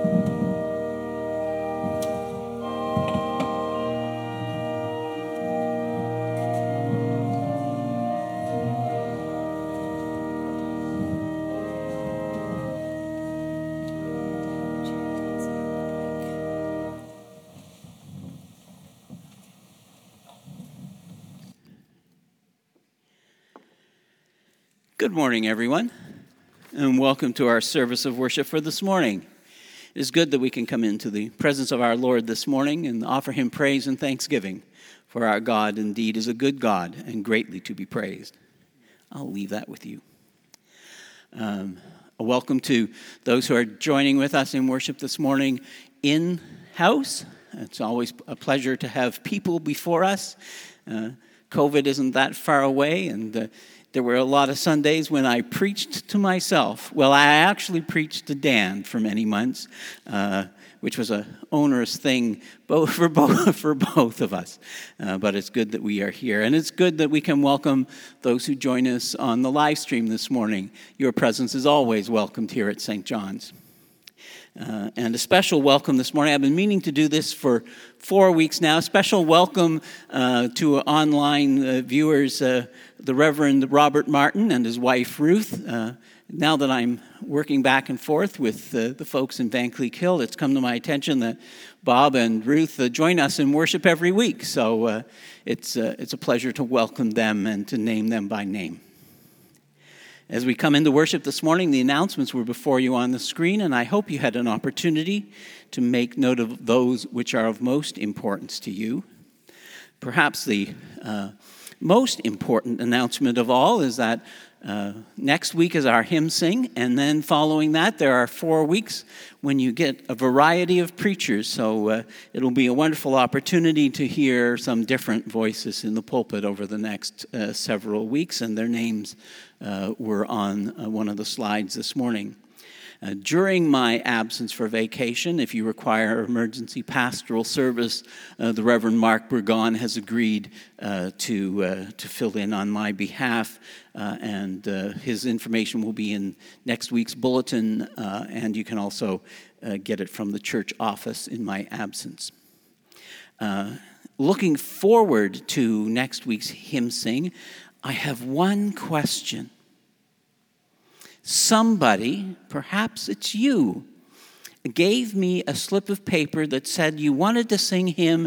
Good morning, everyone, and welcome to our service of worship for this morning. It is good that we can come into the presence of our Lord this morning and offer him praise and thanksgiving, for our God indeed is a good God and greatly to be praised. I'll leave that with you. A welcome to those who are joining with us in worship this morning in-house. It's always a pleasure to have people before us. COVID isn't that far away, and there were a lot of Sundays when I preached to myself. Well, I actually preached to Dan for many months, which was an onerous thing for both of us. But it's good that we are here. And it's good that we can welcome those who join us on the live stream this morning. Your presence is always welcomed here at St. John's. And a special welcome this morning. I've been meaning to do this for 4 weeks now. A special welcome to online viewers, the Reverend Robert Martin and his wife Ruth. Now that I'm working back and forth with the folks in Vankleek Hill, it's come to my attention that Bob and Ruth join us in worship every week. So it's a pleasure to welcome them and to name them by name. As we come into worship this morning, the announcements were before you on the screen, and I hope you had an opportunity to make note of those which are of most importance to you. Perhaps the most important announcement of all is that next week is our hymn sing, and then following that, there are 4 weeks when you get a variety of preachers. So it'll be a wonderful opportunity to hear some different voices in the pulpit over the next several weeks, and their names were on one of the slides this morning. During my absence for vacation, if you require emergency pastoral service, the Reverend Mark Burgon has agreed to fill in on my behalf, and his information will be in next week's bulletin, and you can also get it from the church office in my absence. Looking forward to next week's hymn sing, I have one question. Somebody, perhaps it's you, gave me a slip of paper that said you wanted to sing hymn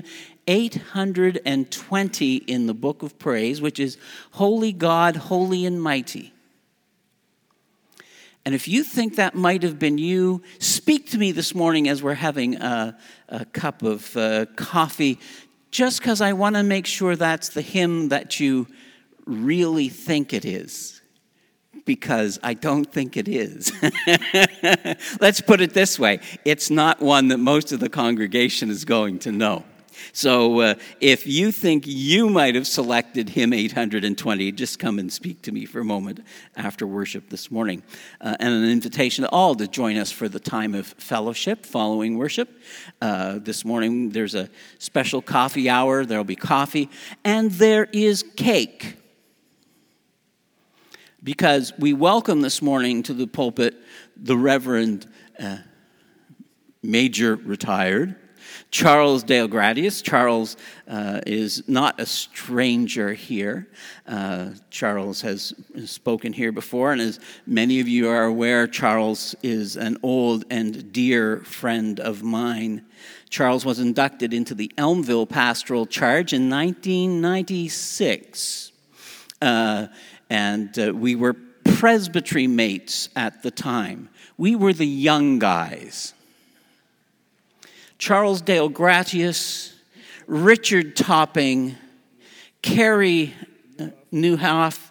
820 in the Book of Praise, which is Holy God, Holy and Mighty. And if you think that might have been you, speak to me this morning as we're having a cup of coffee, just because I want to make sure that's the hymn that you really think it is. Because I don't think it is. Let's put it this way. It's not one that most of the congregation is going to know. So if you think you might have selected hymn 820, just come and speak to me for a moment after worship this morning. And an invitation to all to join us for the time of fellowship following worship. This morning there's a special coffee hour. There'll be coffee. And there is cake. Because we welcome this morning to the pulpit the Reverend Major Retired Charles Dale Gratius. Charles is not a stranger here. Charles has spoken here before, and as many of you are aware, Charles is an old and dear friend of mine. Charles was inducted into the Elmville Pastoral Charge in 1996. And we were presbytery mates at the time. We were the young guys. Charles Dale Gratius, Richard Topping, Carrie Newhouse,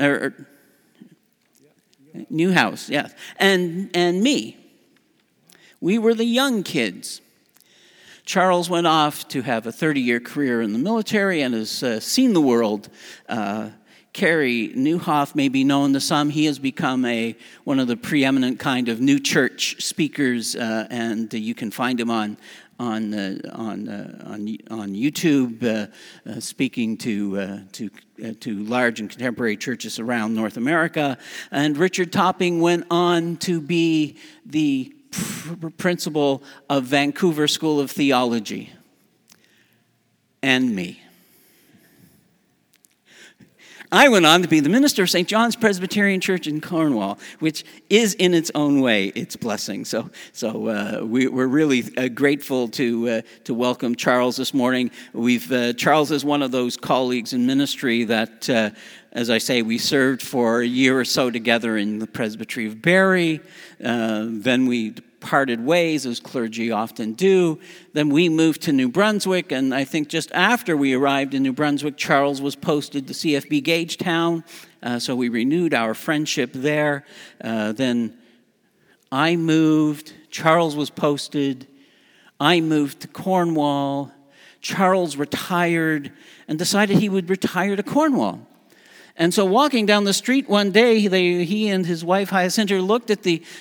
yes, and me. We were the young kids. Charles went off to have a 30-year career in the military and has seen the world. Carrie Newhoff may be known to some. He has become one of the preeminent kind of new church speakers, and you can find him on YouTube, speaking to large and contemporary churches around North America. And Richard Topping went on to be the principal of Vancouver School of Theology, and me. I went on to be the minister of St. John's Presbyterian Church in Cornwall, which is in its own way its blessing. So we're really grateful to welcome Charles this morning. Charles is one of those colleagues in ministry that, as I say, we served for a year or so together in the Presbytery of Barrie. Then we parted ways, as clergy often do. Then we moved to New Brunswick, and I think just after we arrived in New Brunswick, Charles was posted to CFB Gagetown, so we renewed our friendship there. Then I moved, Charles was posted, I moved to Cornwall, Charles retired and decided he would retire to Cornwall. And so walking down the street one day, he and his wife Hyacinta looked at the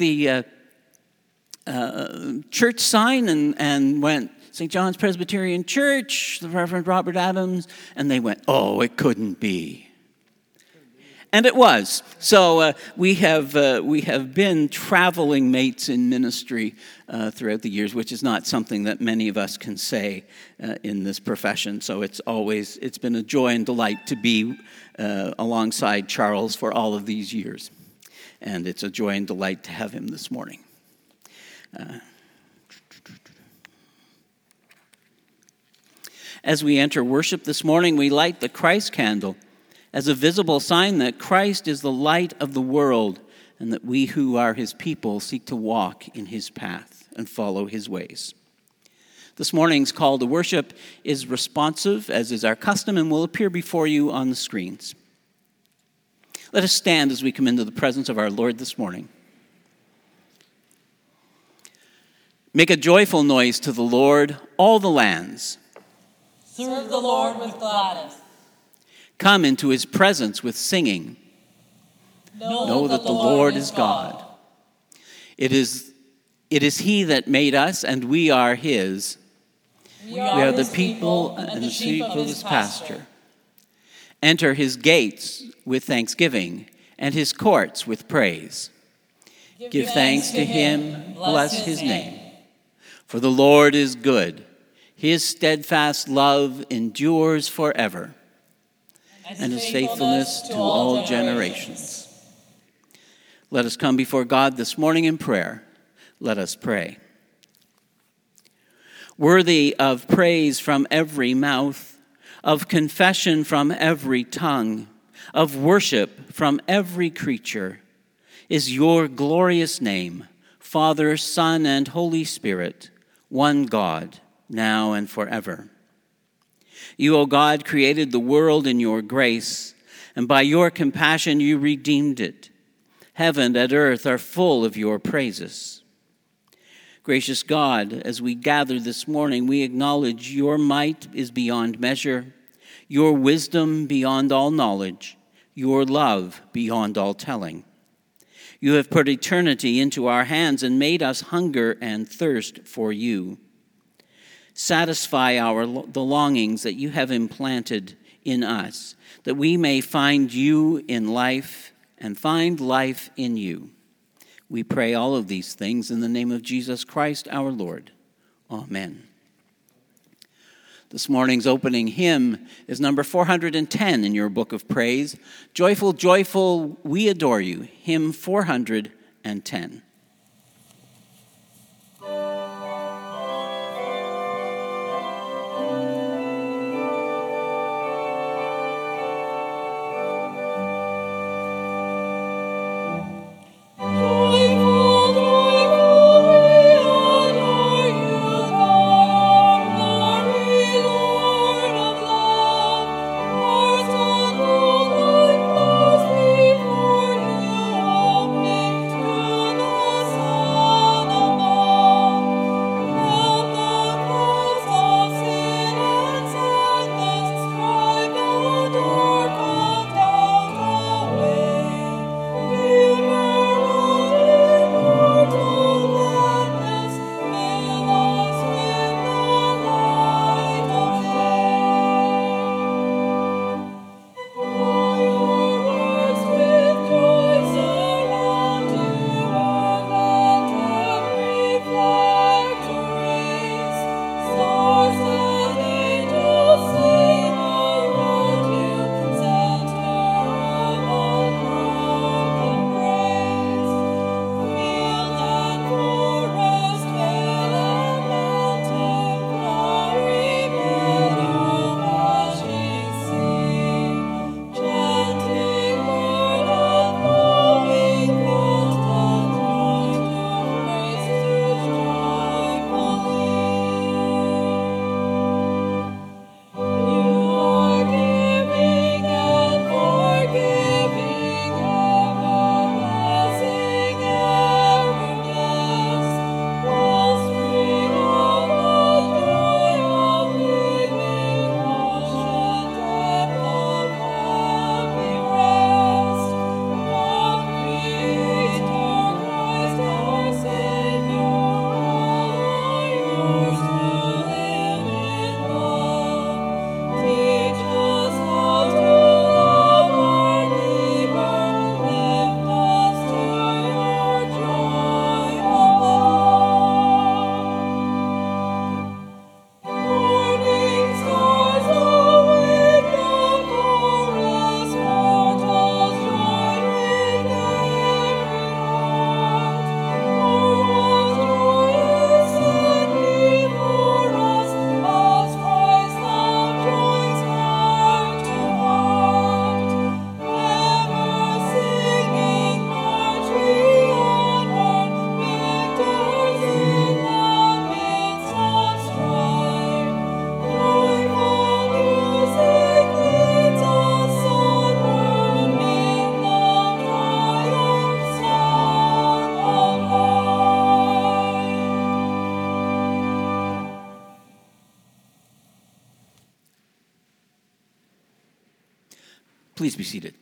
church sign and went, St. John's Presbyterian Church, the Reverend Robert Adams, and they went, oh, it couldn't be. And it was. So we have been traveling mates in ministry throughout the years, which is not something that many of us can say in this profession. So it's been a joy and delight to be alongside Charles for all of these years. And it's a joy and delight to have him this morning. As we enter worship this morning, we light the Christ candle as a visible sign that Christ is the light of the world and that we who are his people seek to walk in his path and follow his ways. This morning's call to worship is responsive, as is our custom, and will appear before you on the screens. Let us stand as we come into the presence of our Lord this morning. Make a joyful noise to the Lord, all the lands. Serve the Lord with gladness. Come into his presence with singing. Know that the Lord is God. It is he that made us, and we are his. We are the people and the sheep of his pasture. Enter his gates with thanksgiving and his courts with praise. Give thanks to him, bless his name. For the Lord is good. His steadfast love endures forever, and his faithfulness to all generations. Let us come before God this morning in prayer. Let us pray. Worthy of praise from every mouth, of confession from every tongue, of worship from every creature, is your glorious name, Father, Son, and Holy Spirit, one God, now and forever. You, O God, created the world in your grace, and by your compassion you redeemed it. Heaven and earth are full of your praises. Gracious God, as we gather this morning, we acknowledge your might is beyond measure, your wisdom beyond all knowledge, your love beyond all telling. You have put eternity into our hands and made us hunger and thirst for you. Satisfy the longings that you have implanted in us, that we may find you in life and find life in you. We pray all of these things in the name of Jesus Christ our Lord. Amen. This morning's opening hymn is number 410 in your book of praise. Joyful, joyful, we adore you. Hymn 410. Before you, all Please be seated.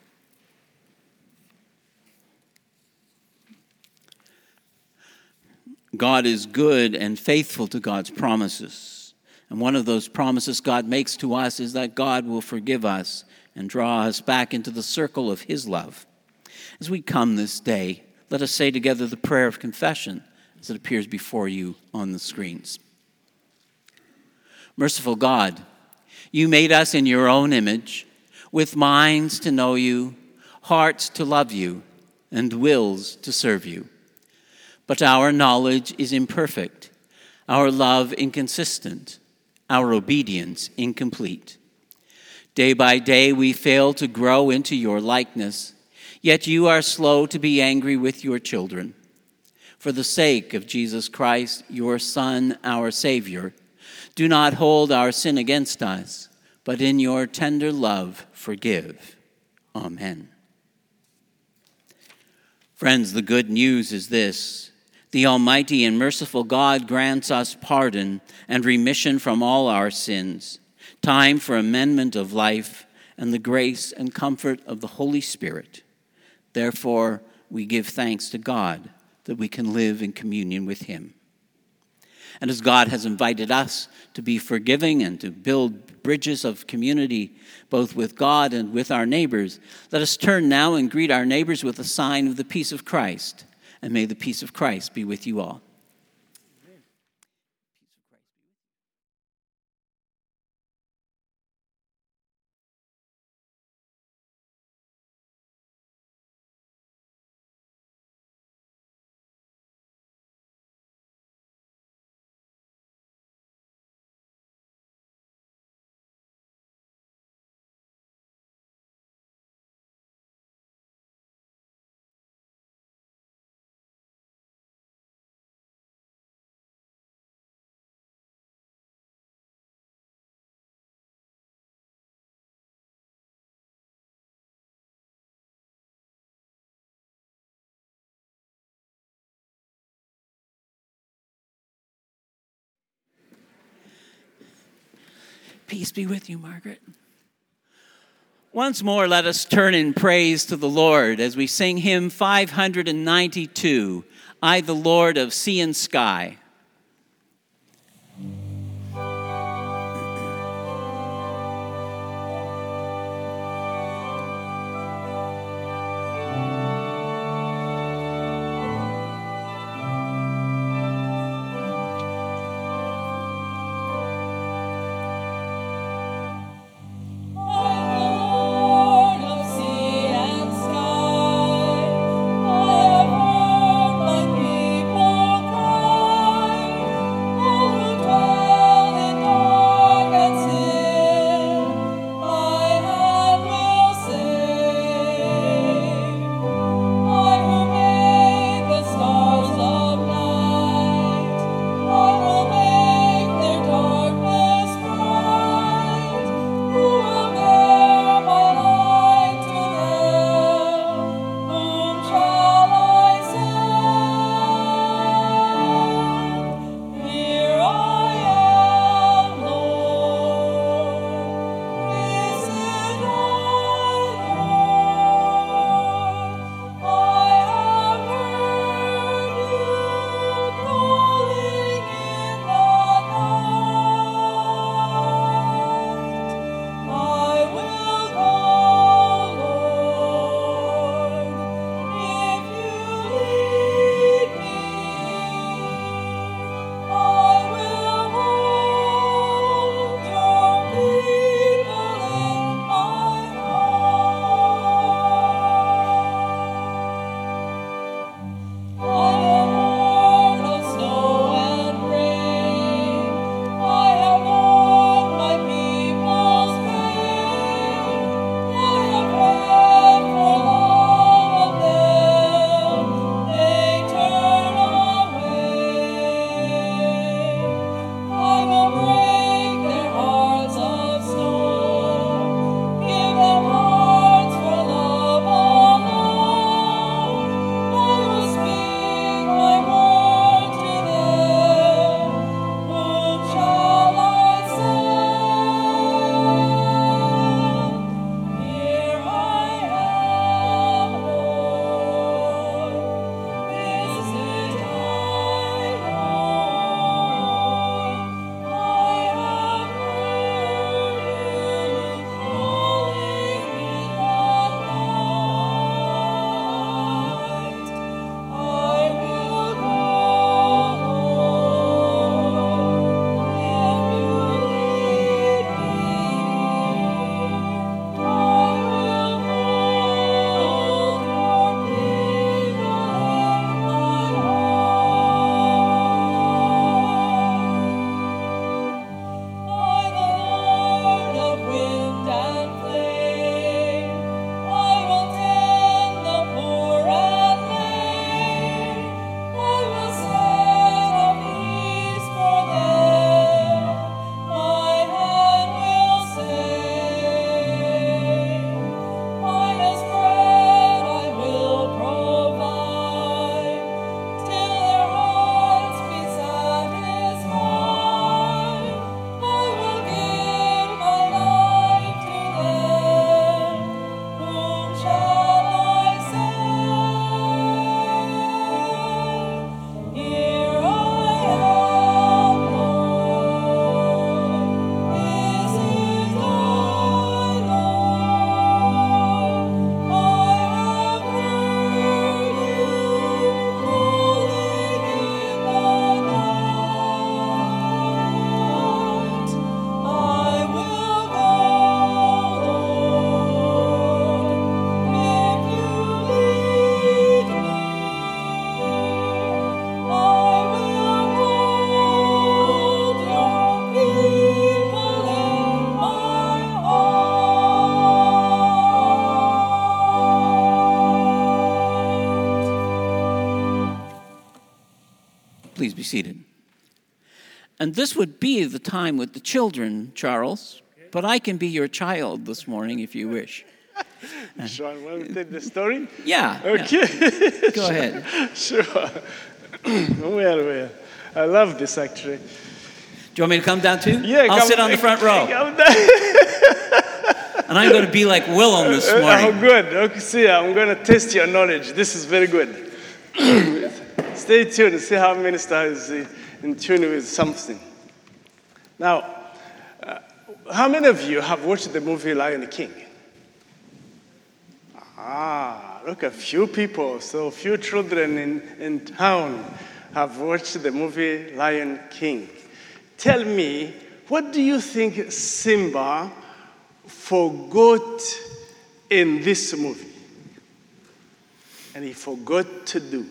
God is good and faithful to God's promises. And one of those promises God makes to us is that God will forgive us and draw us back into the circle of his love. As we come this day, let us say together the prayer of confession as it appears before you on the screens. Merciful God, you made us in your own image, with minds to know you, hearts to love you, and wills to serve you. But our knowledge is imperfect, our love inconsistent, our obedience incomplete. Day by day we fail to grow into your likeness, yet you are slow to be angry with your children. For the sake of Jesus Christ, your Son, our Savior, do not hold our sin against us, but in your tender love forgive. Amen. Friends, the good news is this: the Almighty and merciful God grants us pardon and remission from all our sins, time for amendment of life, and the grace and comfort of the Holy Spirit. Therefore, we give thanks to God that we can live in communion with him. And as God has invited us to be forgiving and to build bridges of community, both with God and with our neighbors, let us turn now and greet our neighbors with a sign of the peace of Christ. And may the peace of Christ be with you all. Peace be with you, Margaret. Once more, let us turn in praise to the Lord as we sing hymn 592, I, the Lord of Sea and Sky. People cry. Please be seated. And this would be the time with the children, Charles, but I can be your child this morning if you wish. Sean, want to tell the story? Yeah. Okay. Yeah. Go ahead. Sure. Well. I love this, actually. Do you want me to come down too? Yeah, I'll sit on the front row. And I'm going to be like Willem this morning. Oh, good. Okay, see, I'm going to test your knowledge. This is very good. Stay tuned and see how minister is in tune with something. Now, how many of you have watched the movie Lion King? Look, a few people, so few children in town have watched the movie Lion King. Tell me, what do you think Simba forgot in this movie? And he forgot to do.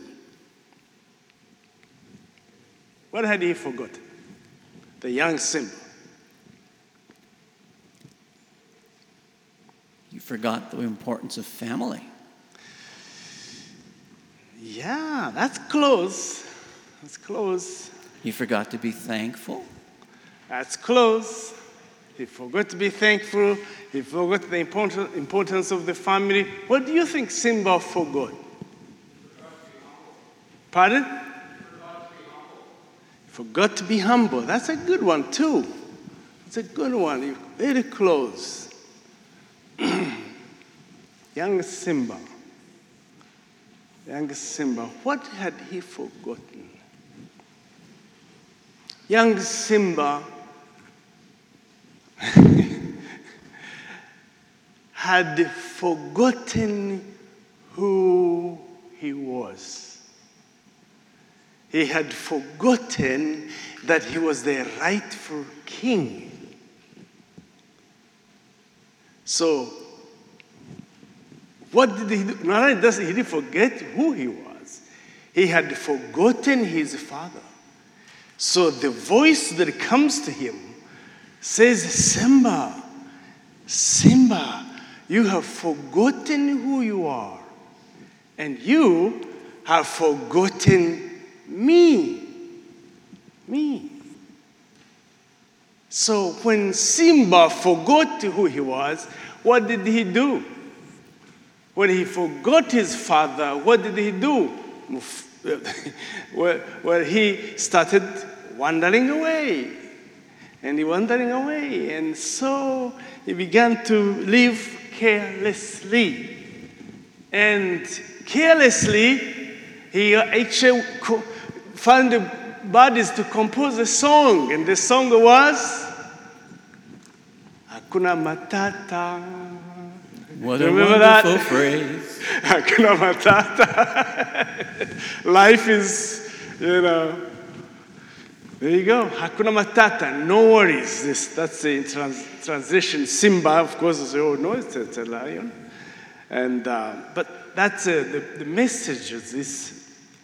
What had he forgotten? The young Simba. You forgot the importance of family. Yeah, that's close. That's close. You forgot to be thankful. That's close. He forgot to be thankful. He forgot the importance of the family. What do you think Simba forgot? Pardon? Forgot to be humble. That's a good one, too. It's a good one. You're very close. Young Simba. Young Simba. What had he forgotten? Young Simba had forgotten who he was. He had forgotten that he was the rightful king. So, what did he do? Not only does he didn't forget who he was, he had forgotten his father. So the voice that comes to him says, Simba, Simba, you have forgotten who you are, and you have forgotten me. So when Simba forgot who he was, what did he do? When he forgot his father, what did he do? Well, he started wandering away. And so he began to live carelessly. And carelessly, he actually found the bodies to compose a song. And the song was, Hakuna Matata. What a wonderful phrase. Hakuna Matata. Life is, there you go. Hakuna Matata. No worries. That's the transition. Simba, of course, as you all know, it's a lion. And but that's the message of this.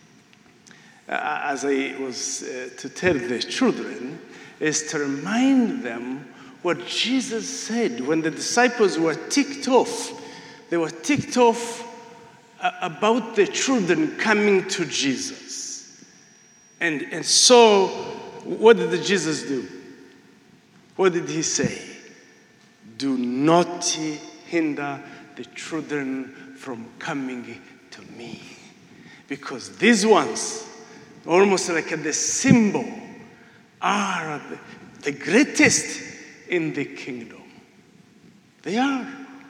As I was to tell the children, is to remind them what Jesus said when the disciples were ticked off. They were ticked off about the children coming to Jesus. And so, what did Jesus do? What did he say? Do not hinder the children from coming to me. Because these ones, almost like the symbol, are the greatest in the kingdom. They are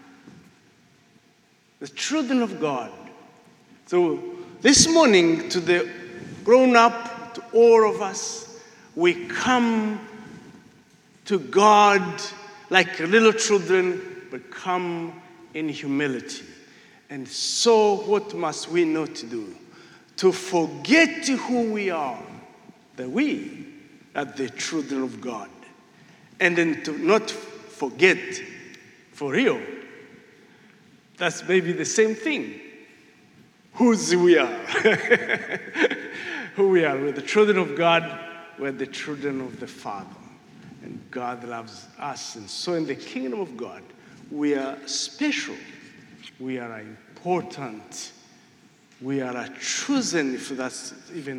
the children of God. So this morning, to the grown-up, to all of us, we come to God like little children, but come in humility. And so what must we know to do? To forget who we are, that we are the children of God. And then to not forget for real. That's maybe the same thing. Whose we are. Who we are. We're the children of God. We're the children of the Father. And God loves us. And so in the kingdom of God, we are special. We are important. We are chosen, if that's even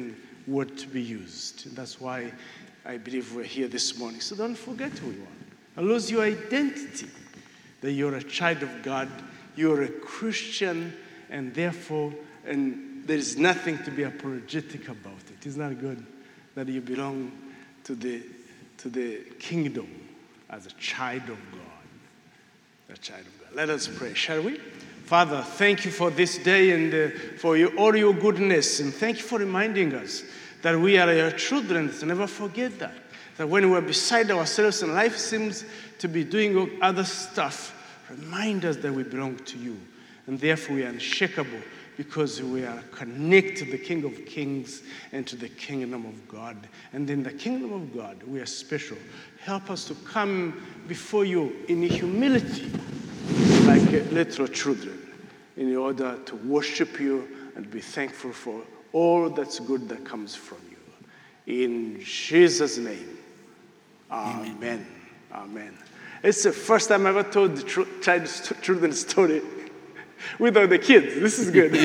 word to be used. And that's why I believe we're here this morning. So don't forget who you are. And lose your identity, that you're a child of God, you're a Christian, and therefore, and there is nothing to be apologetic about it. Isn't that good? That you belong to the kingdom as a child of God. A child of God. Let us pray, shall we? Father, thank you for this day and for all your goodness. And thank you for reminding us that we are your children. So never forget that. That when we're beside ourselves and life seems to be doing other stuff, remind us that we belong to you. And therefore we are unshakable because we are connected to the King of Kings and to the kingdom of God. And in the kingdom of God, we are special. Help us to come before you in humility like little children in order to worship you and be thankful for all that's good that comes from you. In Jesus' name, amen. Amen. It's the first time I ever told the children's story without the kids. This is good.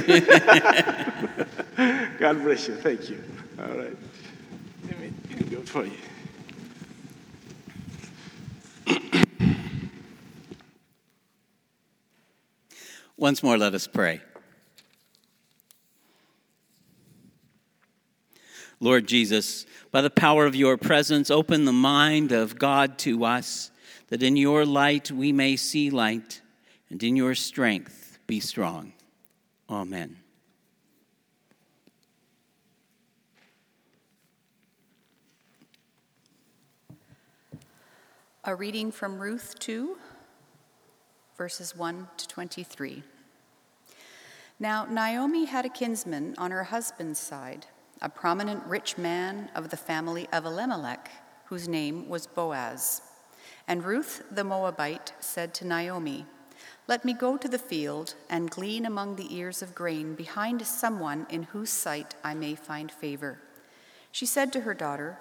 God bless you. Thank you. All right. Let me go for you. Once more, let us pray. Lord Jesus, by the power of your presence, open the mind of God to us, that in your light we may see light, and in your strength be strong. Amen. A reading from Ruth 2, verses 1 to 23. Now Naomi had a kinsman on her husband's side, a prominent rich man of the family of Elimelech, whose name was Boaz. And Ruth the Moabite said to Naomi, "Let me go to the field and glean among the ears of grain behind someone in whose sight I may find favor." She said to her daughter,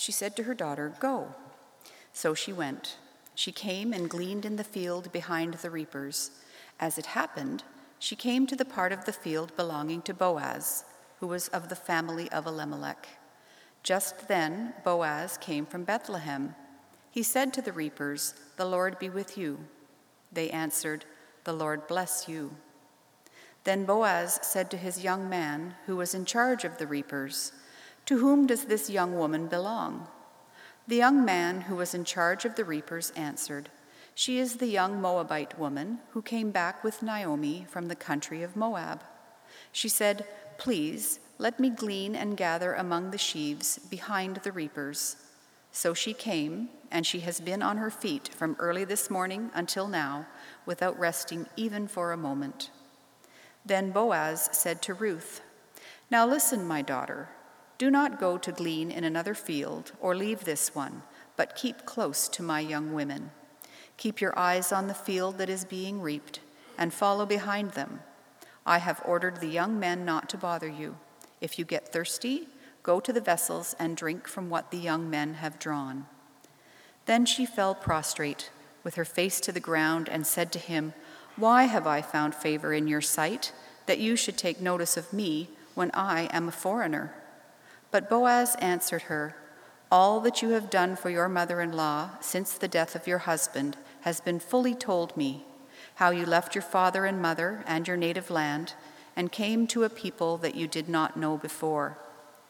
"Go." So she went. She came and gleaned in the field behind the reapers. As it happened, she came to the part of the field belonging to Boaz, who was of the family of Elimelech. Just then Boaz came from Bethlehem. He said to the reapers, "The Lord be with you." They answered, "The Lord bless you." Then Boaz said to his young man, who was in charge of the reapers, "To whom does this young woman belong?" The young man who was in charge of the reapers answered, "She is the young Moabite woman who came back with Naomi from the country of Moab." She said, "Please, let me glean and gather among the sheaves behind the reapers." So she came, and she has been on her feet from early this morning until now, without resting even for a moment. Then Boaz said to Ruth, "Now listen, my daughter. Do not go to glean in another field or leave this one, but keep close to my young women. Keep your eyes on the field that is being reaped, and follow behind them. I have ordered the young men not to bother you. If you get thirsty, go to the vessels and drink from what the young men have drawn." Then she fell prostrate, with her face to the ground, and said to him, "Why have I found favor in your sight, that you should take notice of me when I am a foreigner?" But Boaz answered her, "All that you have done for your mother-in-law since the death of your husband has been fully told me, how you left your father and mother and your native land and came to a people that you did not know before.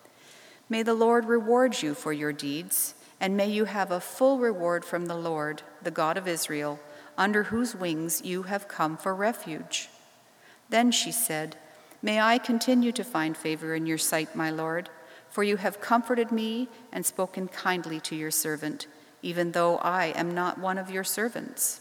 May the Lord reward you for your deeds, and may you have a full reward from the Lord, the God of Israel, under whose wings you have come for refuge." Then she said, "May I continue to find favor in your sight, my Lord, for you have comforted me and spoken kindly to your servant, even though I am not one of your servants."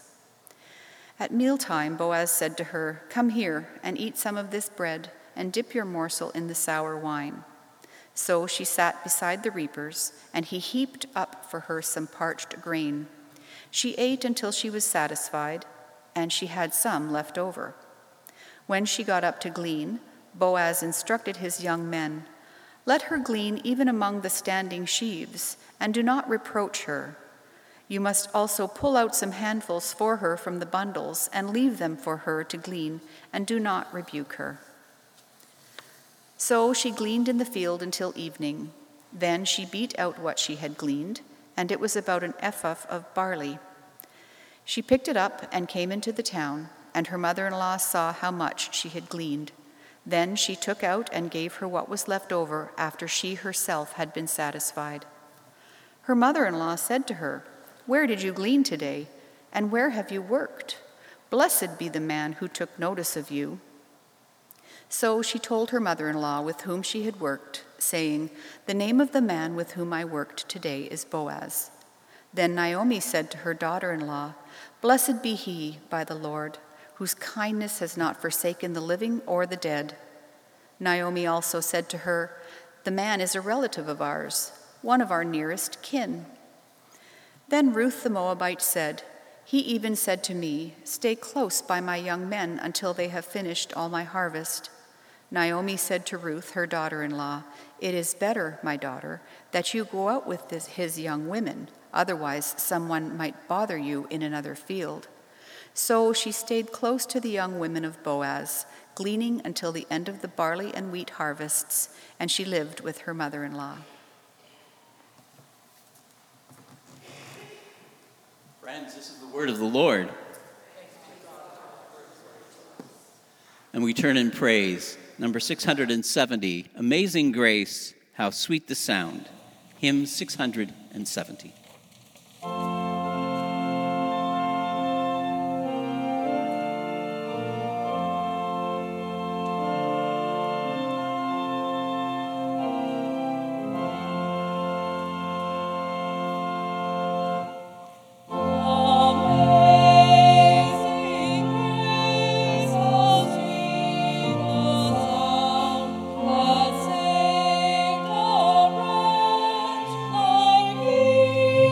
At mealtime, Boaz said to her, "Come here and eat some of this bread and dip your morsel in the sour wine." So she sat beside the reapers, and he heaped up for her some parched grain. She ate until she was satisfied, and she had some left over. When she got up to glean, Boaz instructed his young men, "Let her glean even among the standing sheaves, and do not reproach her. You must also pull out some handfuls for her from the bundles and leave them for her to glean, and do not rebuke her." So she gleaned in the field until evening. Then she beat out what she had gleaned, and it was about an ephah of barley. She picked it up and came into the town, and her mother-in-law saw how much she had gleaned. Then she took out and gave her what was left over after she herself had been satisfied. Her mother-in-law said to her, "Where did you glean today, and where have you worked? Blessed be the man who took notice of you." So she told her mother-in-law with whom she had worked, saying, "The name of the man with whom I worked today is Boaz." Then Naomi said to her daughter-in-law, "Blessed be he by the Lord, whose kindness has not forsaken the living or the dead." Naomi also said to her, "The man is a relative of ours, one of our nearest kin." Then Ruth the Moabite said, "He even said to me, 'Stay close by my young men until they have finished all my harvest.'" Naomi said to Ruth, her daughter-in-law, "It is better, my daughter, that you go out with his young women, otherwise someone might bother you in another field." So she stayed close to the young women of Boaz, gleaning until the end of the barley and wheat harvests, and she lived with her mother-in-law. Friends, this is the word of the Lord. And we turn in praise. Number 670, Amazing Grace, How Sweet the Sound. Hymn 670. Like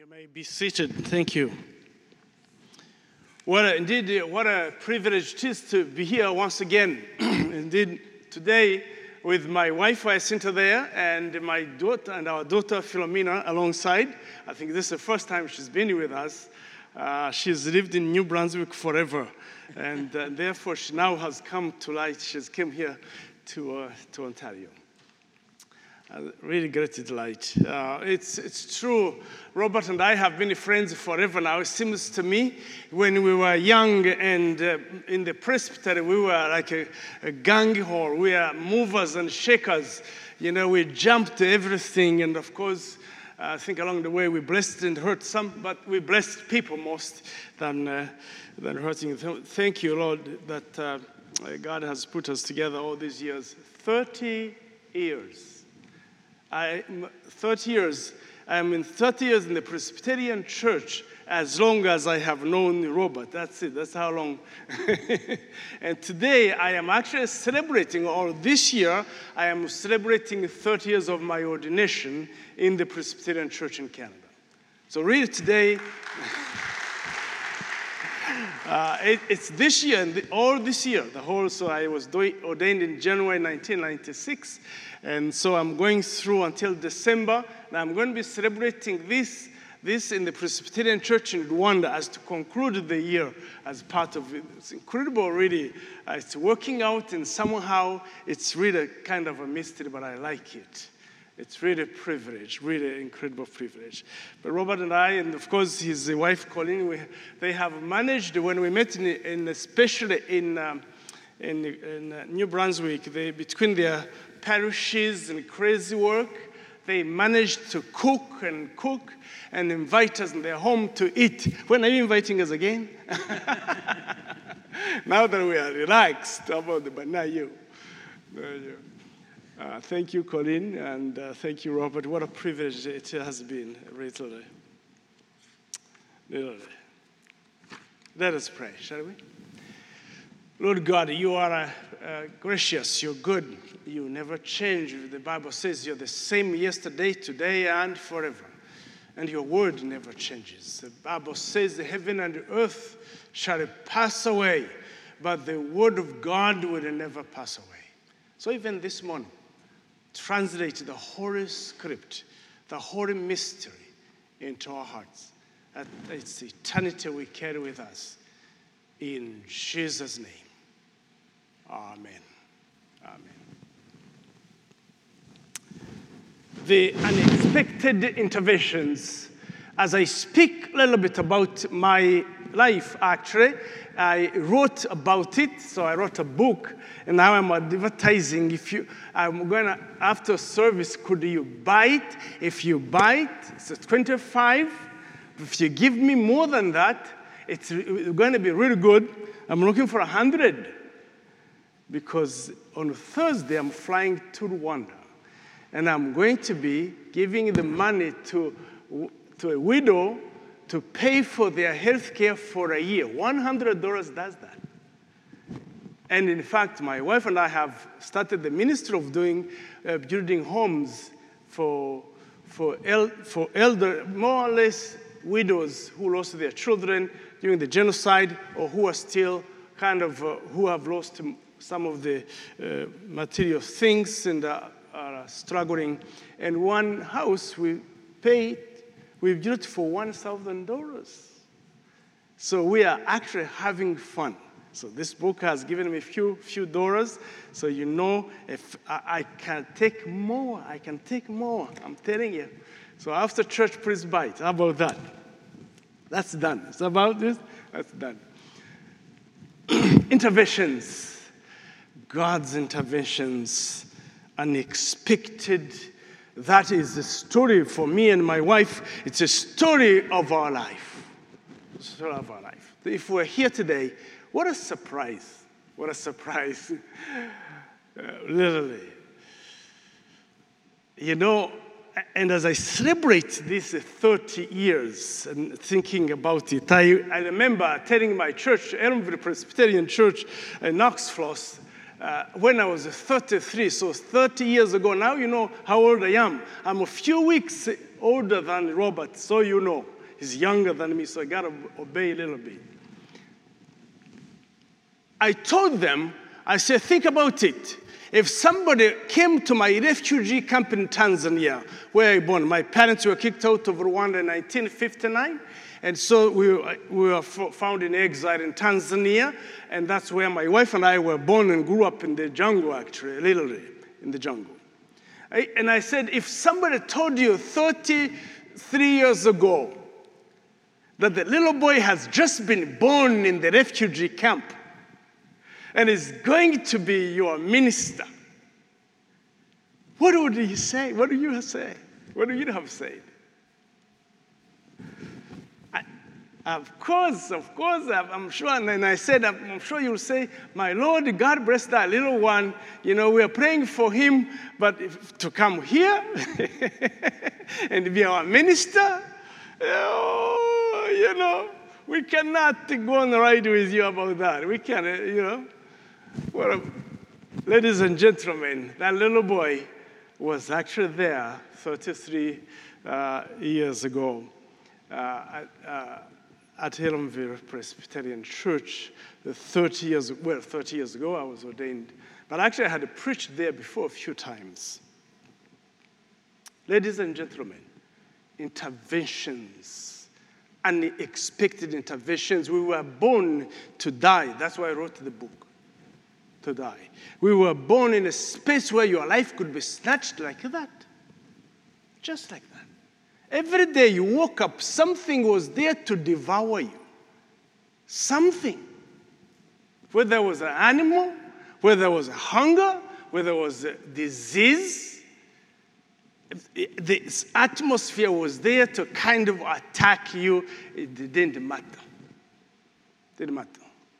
may be seated. Thank you. What a privilege it is to be here once again. Indeed, today with my wife Jacinta there and my daughter and our daughter Philomena alongside. I think this is the first time she's been with us. She's lived in New Brunswick forever, and therefore she now has come to light. She's come here to Ontario. Really great delight. It's true. Robert and I have been friends forever now. It seems to me when we were young and in the presbytery, we were like a gang hall. We are movers and shakers. You know, we jumped to everything. And of course, I think along the way we blessed and hurt some, but we blessed people most than hurting. Thank you, Lord, that God has put us together all these years. 30 years. 30 years. I'm in 30 years in the Presbyterian Church as long as I have known Robert. That's it. That's how long. And today I am actually celebrating, or this year, I am celebrating 30 years of my ordination in the Presbyterian Church in Canada. So really today, it's this year, and all this year, so I was ordained in January 1996. And so I'm going through until December. Now I'm going to be celebrating this in the Presbyterian Church in Rwanda as to conclude the year as part of it. It's incredible, really. It's working out, and somehow it's really kind of a mystery, but I like it. It's really a privilege, really incredible privilege. But Robert and I, and of course his wife Colleen, they have managed, when we met especially in New Brunswick, between their parishes and crazy work, they managed to cook and invite us in their home to eat. When are you inviting us again? Now that we are relaxed about it, but not you. Thank you, Colleen, and thank you, Robert. What a privilege it has been, literally. Let us pray, shall we? Lord God, you are gracious, you're good, you never change. The Bible says you're the same yesterday, today, and forever. And your word never changes. The Bible says the heaven and the earth shall pass away, but the word of God will never pass away. So even this morning, translate the Holy Script, the Holy Mystery into our hearts. That it's eternity we carry with us. In Jesus' name. Amen. Amen. The unexpected interventions. As I speak a little bit about my life, actually, I wrote about it. So I wrote a book, and now I'm advertising. I'm going to, after service, could you buy it? If you buy it, it's $25. If you give me more than that, it's going to be really good. I'm looking for 100. Because on Thursday, I'm flying to Rwanda. And I'm going to be giving the money to a widow to pay for their health care for a year. $100 does that. And in fact, my wife and I have started the ministry of building homes for elder, more or less widows who lost their children during the genocide, or who are still who have lost some of the material things and are struggling. And one house we built for $1,000. So we are actually having fun. So this book has given me a few dollars. So you know, if I can take more, I can take more. I'm telling you. So after church, please buy it. How about that? That's done. It's about this. That's done. Interventions. God's interventions, unexpected. That is the story for me and my wife. It's a story of our life. Story of our life. If we're here today, what a surprise. What a surprise. Literally. You know, and as I celebrate these 30 years and thinking about it, I remember telling my church, Elmville Presbyterian Church in Knoxfloss, when I was 33, so 30 years ago. Now you know how old I am. I'm a few weeks older than Robert, so you know. He's younger than me, so I got to obey a little bit. I told them, I said, think about it. If somebody came to my refugee camp in Tanzania, where I was born, my parents were kicked out of Rwanda in 1959, and so we were found in exile in Tanzania, and that's where my wife and I were born and grew up in the jungle, actually, literally, in the jungle. And I said, if somebody told you 33 years ago that the little boy has just been born in the refugee camp, and is going to be your minister, what would you say? What do you say? What do you have said? Of course, I'm sure. And then I said, I'm sure you'll say, my Lord, God bless that little one. We are praying for him, but to come here and be our minister, we cannot go on the ride with you about that. We can't, Well, ladies and gentlemen, that little boy was actually there 33 years ago at Helenville Presbyterian Church. 30 years ago, I was ordained. But actually, I had preached there before a few times. Ladies and gentlemen, interventions, unexpected interventions. We were born to die. That's why I wrote the book. To die. We were born in a space where your life could be snatched like that. Just like that. Every day you woke up, something was there to devour you. Something. Whether it was an animal, whether it was a hunger, whether it was a disease, the atmosphere was there to kind of attack you. It didn't matter. It didn't matter.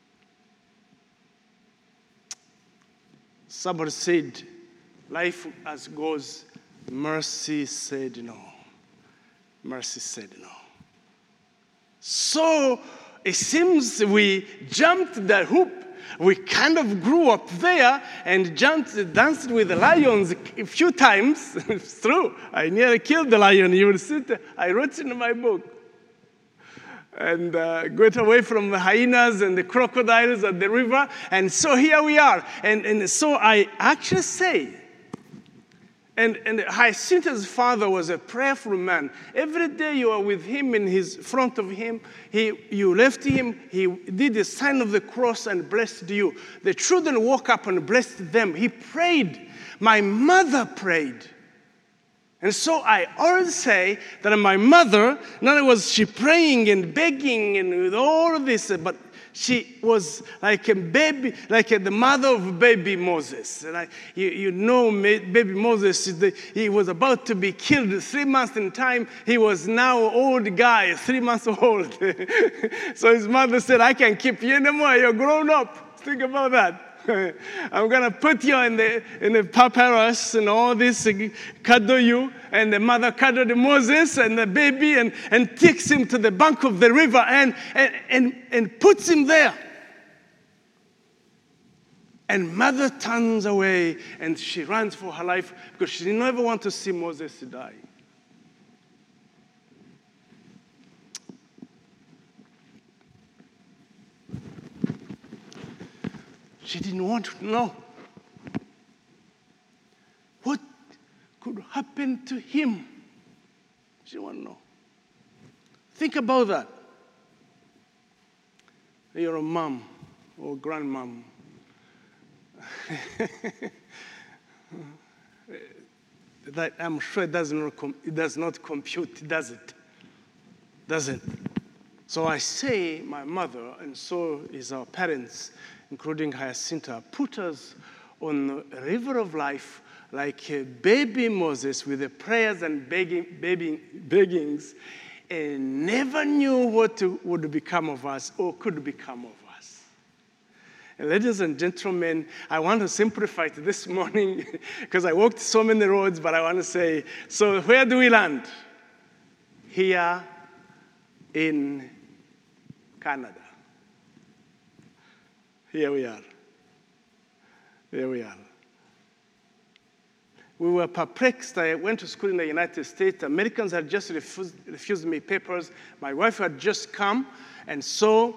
Somebody said, life as goes, mercy said no. Mercy said no. So it seems we jumped the hoop. We kind of grew up there and danced with the lions a few times. It's true. I nearly killed the lion. You will see it. I wrote it in my book. And got away from the hyenas and the crocodiles at the river. And so here we are. And so I actually say, and Jacinta's father was a prayerful man. Every day you are with him in his front of him, you left him, he did the sign of the cross and blessed you. The children woke up and blessed them. He prayed. My mother prayed. And so I always say that my mother, not only was she praying and begging and with all of this, but she was like a baby, like the mother of baby Moses. And baby Moses, he was about to be killed 3 months in time. He was now an old guy, 3 months old. So his mother said, I can't keep you anymore. You're grown up. Think about that. I'm going to put you in the papyrus and all this, cuddle you. And the mother cuddled Moses and the baby and takes him to the bank of the river and puts him there. And mother turns away and she runs for her life because she never wanted to see Moses die. She didn't want to know what could happen to him. She didn't want to know. Think about that. You're a mom or grandmom. That I'm sure it does not compute, does it? Does it? So I say my mother, and so is our parents, including Jacinta, put us on the river of life like a baby Moses with the prayers and beggings, and never knew what would become of us or could become of us. And ladies and gentlemen, I want to simplify it this morning because I walked so many roads, but I want to say, so where do we land? Here in Canada. Here we are. Here we are. we were perplexed. I went to school in the United States. Americans had just refused me papers. My wife had just come, and so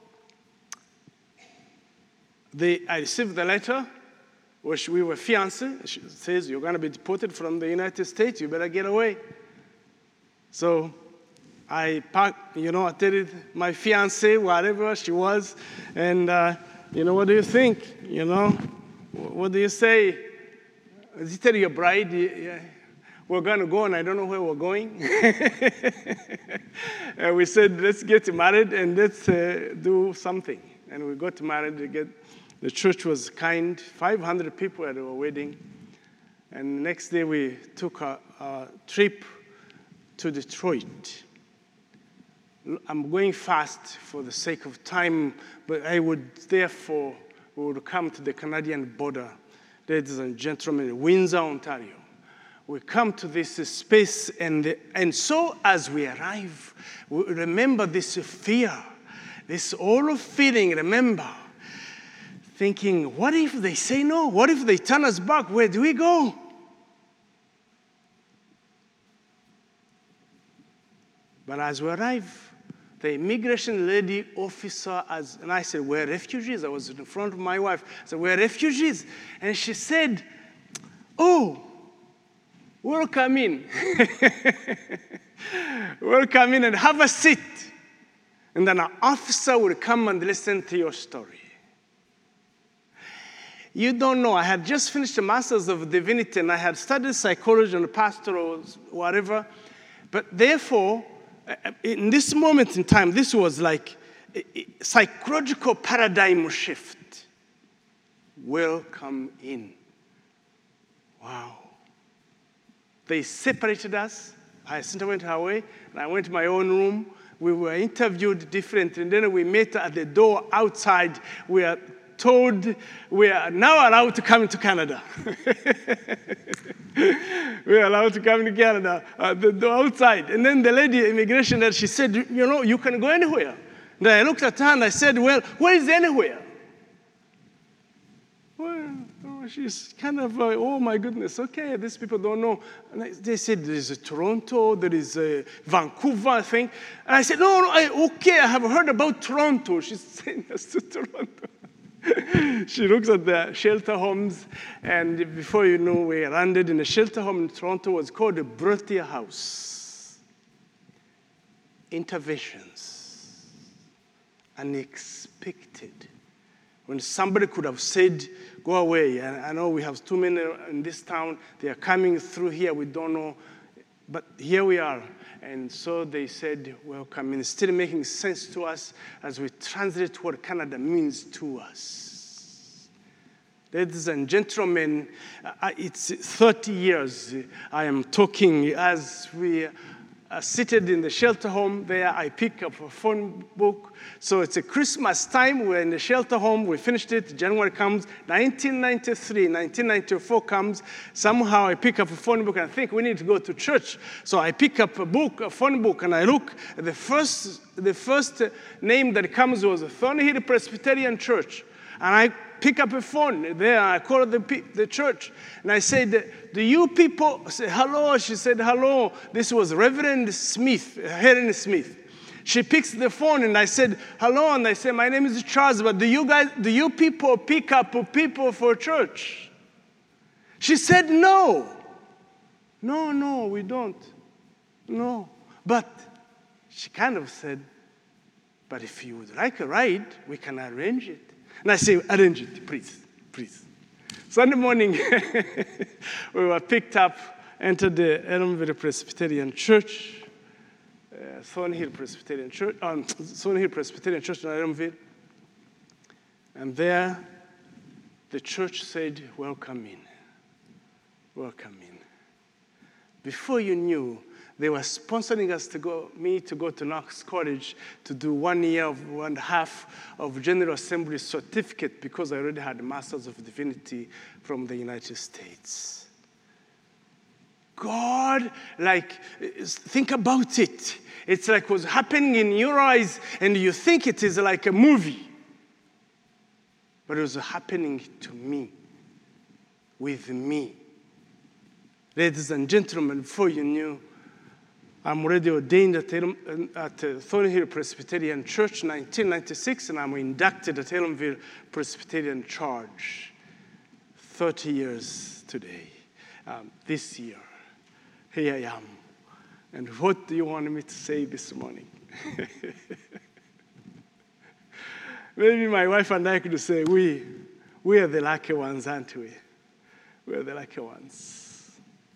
I received the letter, which we were fiancés. She says, you're going to be deported from the United States. You better get away. So I packed, I tell my fiancée, whatever she was, and, what do you think? What do you say? Did you tell your bride, yeah, we're going to go, and I don't know where we're going? And we said, let's get married, and let's do something. And we got married. The church was kind. 500 people at our wedding. And the next day, we took a trip to Detroit. I'm going fast for the sake of time, but we would come to the Canadian border, ladies and gentlemen, Windsor, Ontario. We come to this space, and so as we arrive, we remember this fear, this old feeling, remember, thinking, what if they say no? What if they turn us back? Where do we go? But as we arrive, the immigration lady officer, and I said, we're refugees. I was in front of my wife. I said, we're refugees. And she said, oh, welcome in. Welcome in and have a seat. And then an officer will come and listen to your story. You don't know. I had just finished a Master's of Divinity, and I had studied psychology and pastoral, whatever. But therefore, in this moment in time, this was like a psychological paradigm shift. Welcome in. Wow. They separated us. I went her way, and I went to my own room. We were interviewed differently, and then we met at the door outside. We are told we are now allowed to come into Canada. We are allowed to come to Canada, the door outside. And then the lady, immigration, she said, you can go anywhere. And I looked at her and I said, well, where is anywhere? Well, she's kind of, oh my goodness, okay, these people don't know. And they said, there is Toronto, there is Vancouver, I think. And I said, no, okay, I have heard about Toronto. She's saying us to Toronto. She looks at the shelter homes, and before you know, we landed in a shelter home in Toronto. It was called the Berthier House. Interventions. Unexpected. When somebody could have said, go away. I know we have too many in this town. They are coming through here. We don't know. But here we are. And so they said, welcome. And it's still making sense to us as we translate what Canada means to us. Ladies and gentlemen, it's 30 years I am talking as we are seated in the shelter home there. I pick up a phone book. So it's a Christmas time. We're in the shelter home. We finished it. January comes. 1993, 1994 comes. Somehow I pick up a phone book and I think we need to go to church. So I pick up a phone book, and I look. The first name that comes was Thornhill Presbyterian Church. And I pick up a phone there. I call the church. And I said, do you people say hello? She said, hello. This was Reverend Smith, Helen Smith. She picks the phone, and I said, hello. And I said, my name is Charles, but do you people pick up people for church? She said, no. No, we don't. No. But she kind of said, but if you would like a ride, we can arrange it. And I say, arrange it, please. Sunday morning, we were picked up, entered the Elmville Presbyterian Church, Thornhill Presbyterian Church in Elmville. And there, the church said, welcome in. Welcome in. Before you knew, they were sponsoring us to go to Knox College to do 1 year of 1.5 of General Assembly certificate because I already had a Master's of Divinity from the United States. God, think about it. It's like what's happening in your eyes, and you think it is like a movie. But it was happening to me, with me. Ladies and gentlemen, before you knew, I'm already ordained at Thornhill Presbyterian Church in 1996, and I'm inducted at Elmville Presbyterian Church 30 years today, this year. Here I am. And what do you want me to say this morning? Maybe my wife and I could say, we are the lucky ones, aren't we? We are the lucky ones.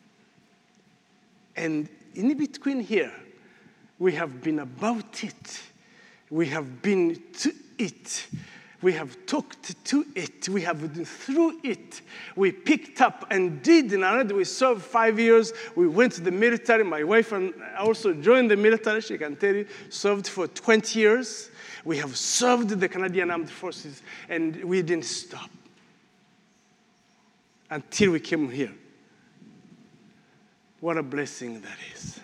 And in between here, we have been about it. We have been to it. We have talked to it. We have been through it. We picked up and did. And already we served 5 years. We went to the military. My wife and I also joined the military. She can tell you, served for 20 years. We have served the Canadian Armed Forces, and we didn't stop until we came here. What a blessing that is.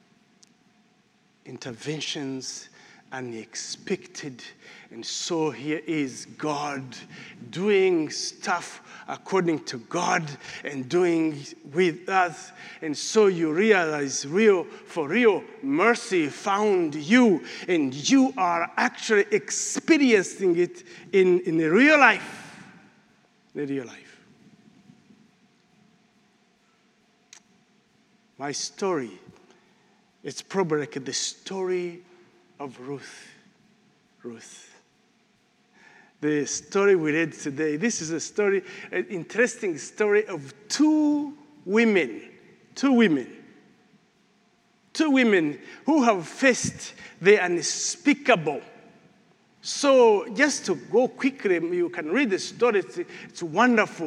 Interventions, unexpected. And so here is God doing stuff according to God and doing with us. And so you realize for real, mercy found you. And you are actually experiencing it in real life. In real life. My story, it's probably like the story of Ruth. The story we read today, this is a story, an interesting story of two women who have faced the unspeakable. So just to go quickly, you can read the story. It's wonderful.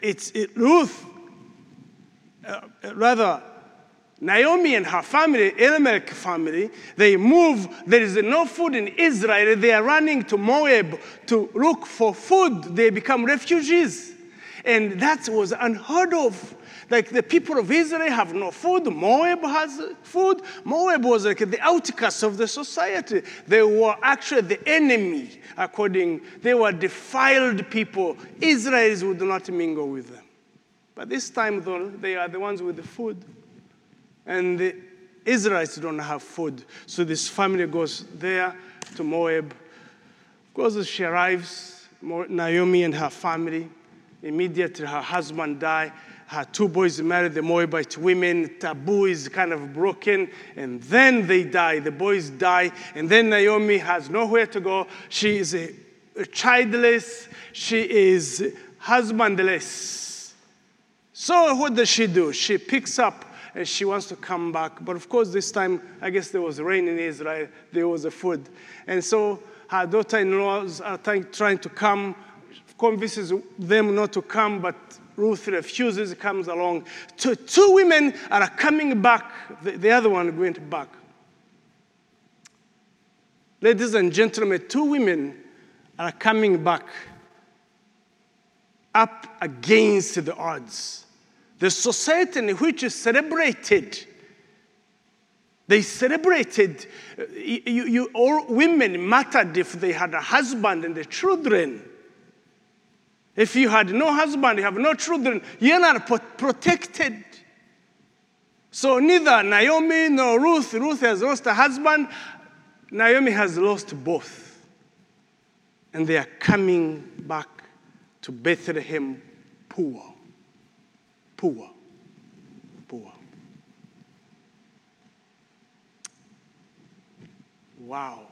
Naomi and her family, Elimelech family, they move. There is no food in Israel. They are running to Moab to look for food. They become refugees. And that was unheard of. Like the people of Israel have no food. Moab has food. Moab was like the outcast of the society. They were actually the enemy, they were defiled people. Israelis would not mingle with them. But this time, though, they are the ones with the food. And the Israelites don't have food. So this family goes there to Moab. Of course, she arrives, Naomi and her family. Immediately, her husband died. Her two boys married the Moabite women. Taboo is kind of broken. And then they die. The boys die. And then Naomi has nowhere to go. She is childless. She is husbandless. So what does she do? She picks up and she wants to come back. But of course, this time, I guess there was rain in Israel. There was food. And so her daughter-in-laws are trying to come, convinces them not to come, but Ruth refuses, comes along. Two women are coming back. The other one went back. Ladies and gentlemen, two women are coming back up against the odds. The society in which is celebrated, they celebrated, all women mattered if they had a husband and the children. If you had no husband, you have no children, you're not protected. So neither Naomi nor Ruth has lost a husband, Naomi has lost both. And they are coming back to Bethlehem poor. Wow.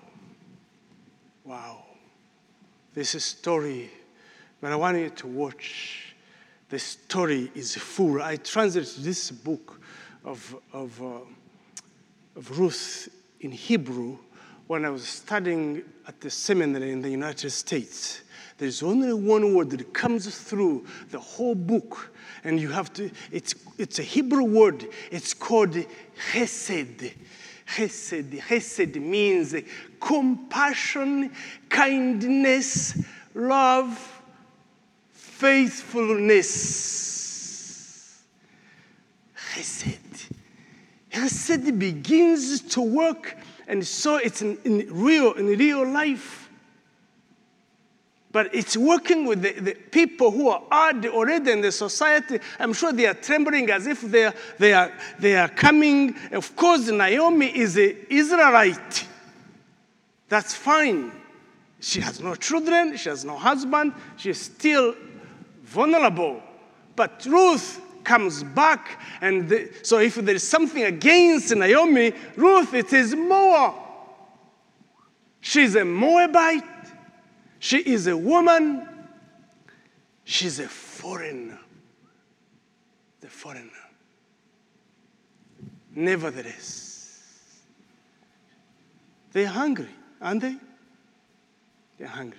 This is a story, but I want you to watch. The story is full. I translated this book of Ruth in Hebrew when I was studying at the seminary in the United States. There's only one word that comes through the whole book. And you have to, it's a Hebrew word. It's called chesed. Chesed means compassion, kindness, love, faithfulness. Chesed. Chesed begins to work, and so it's in real life. But it's working with the people who are already in the society. I'm sure they are trembling as if they are coming. Of course, Naomi is an Israelite. That's fine. She has no children. She has no husband. She's still vulnerable. But Ruth comes back. And so if there is something against Naomi, Ruth, it is more. She's a Moabite. She is a woman. She's a foreigner. The foreigner. Nevertheless, they're hungry, aren't they? They're hungry.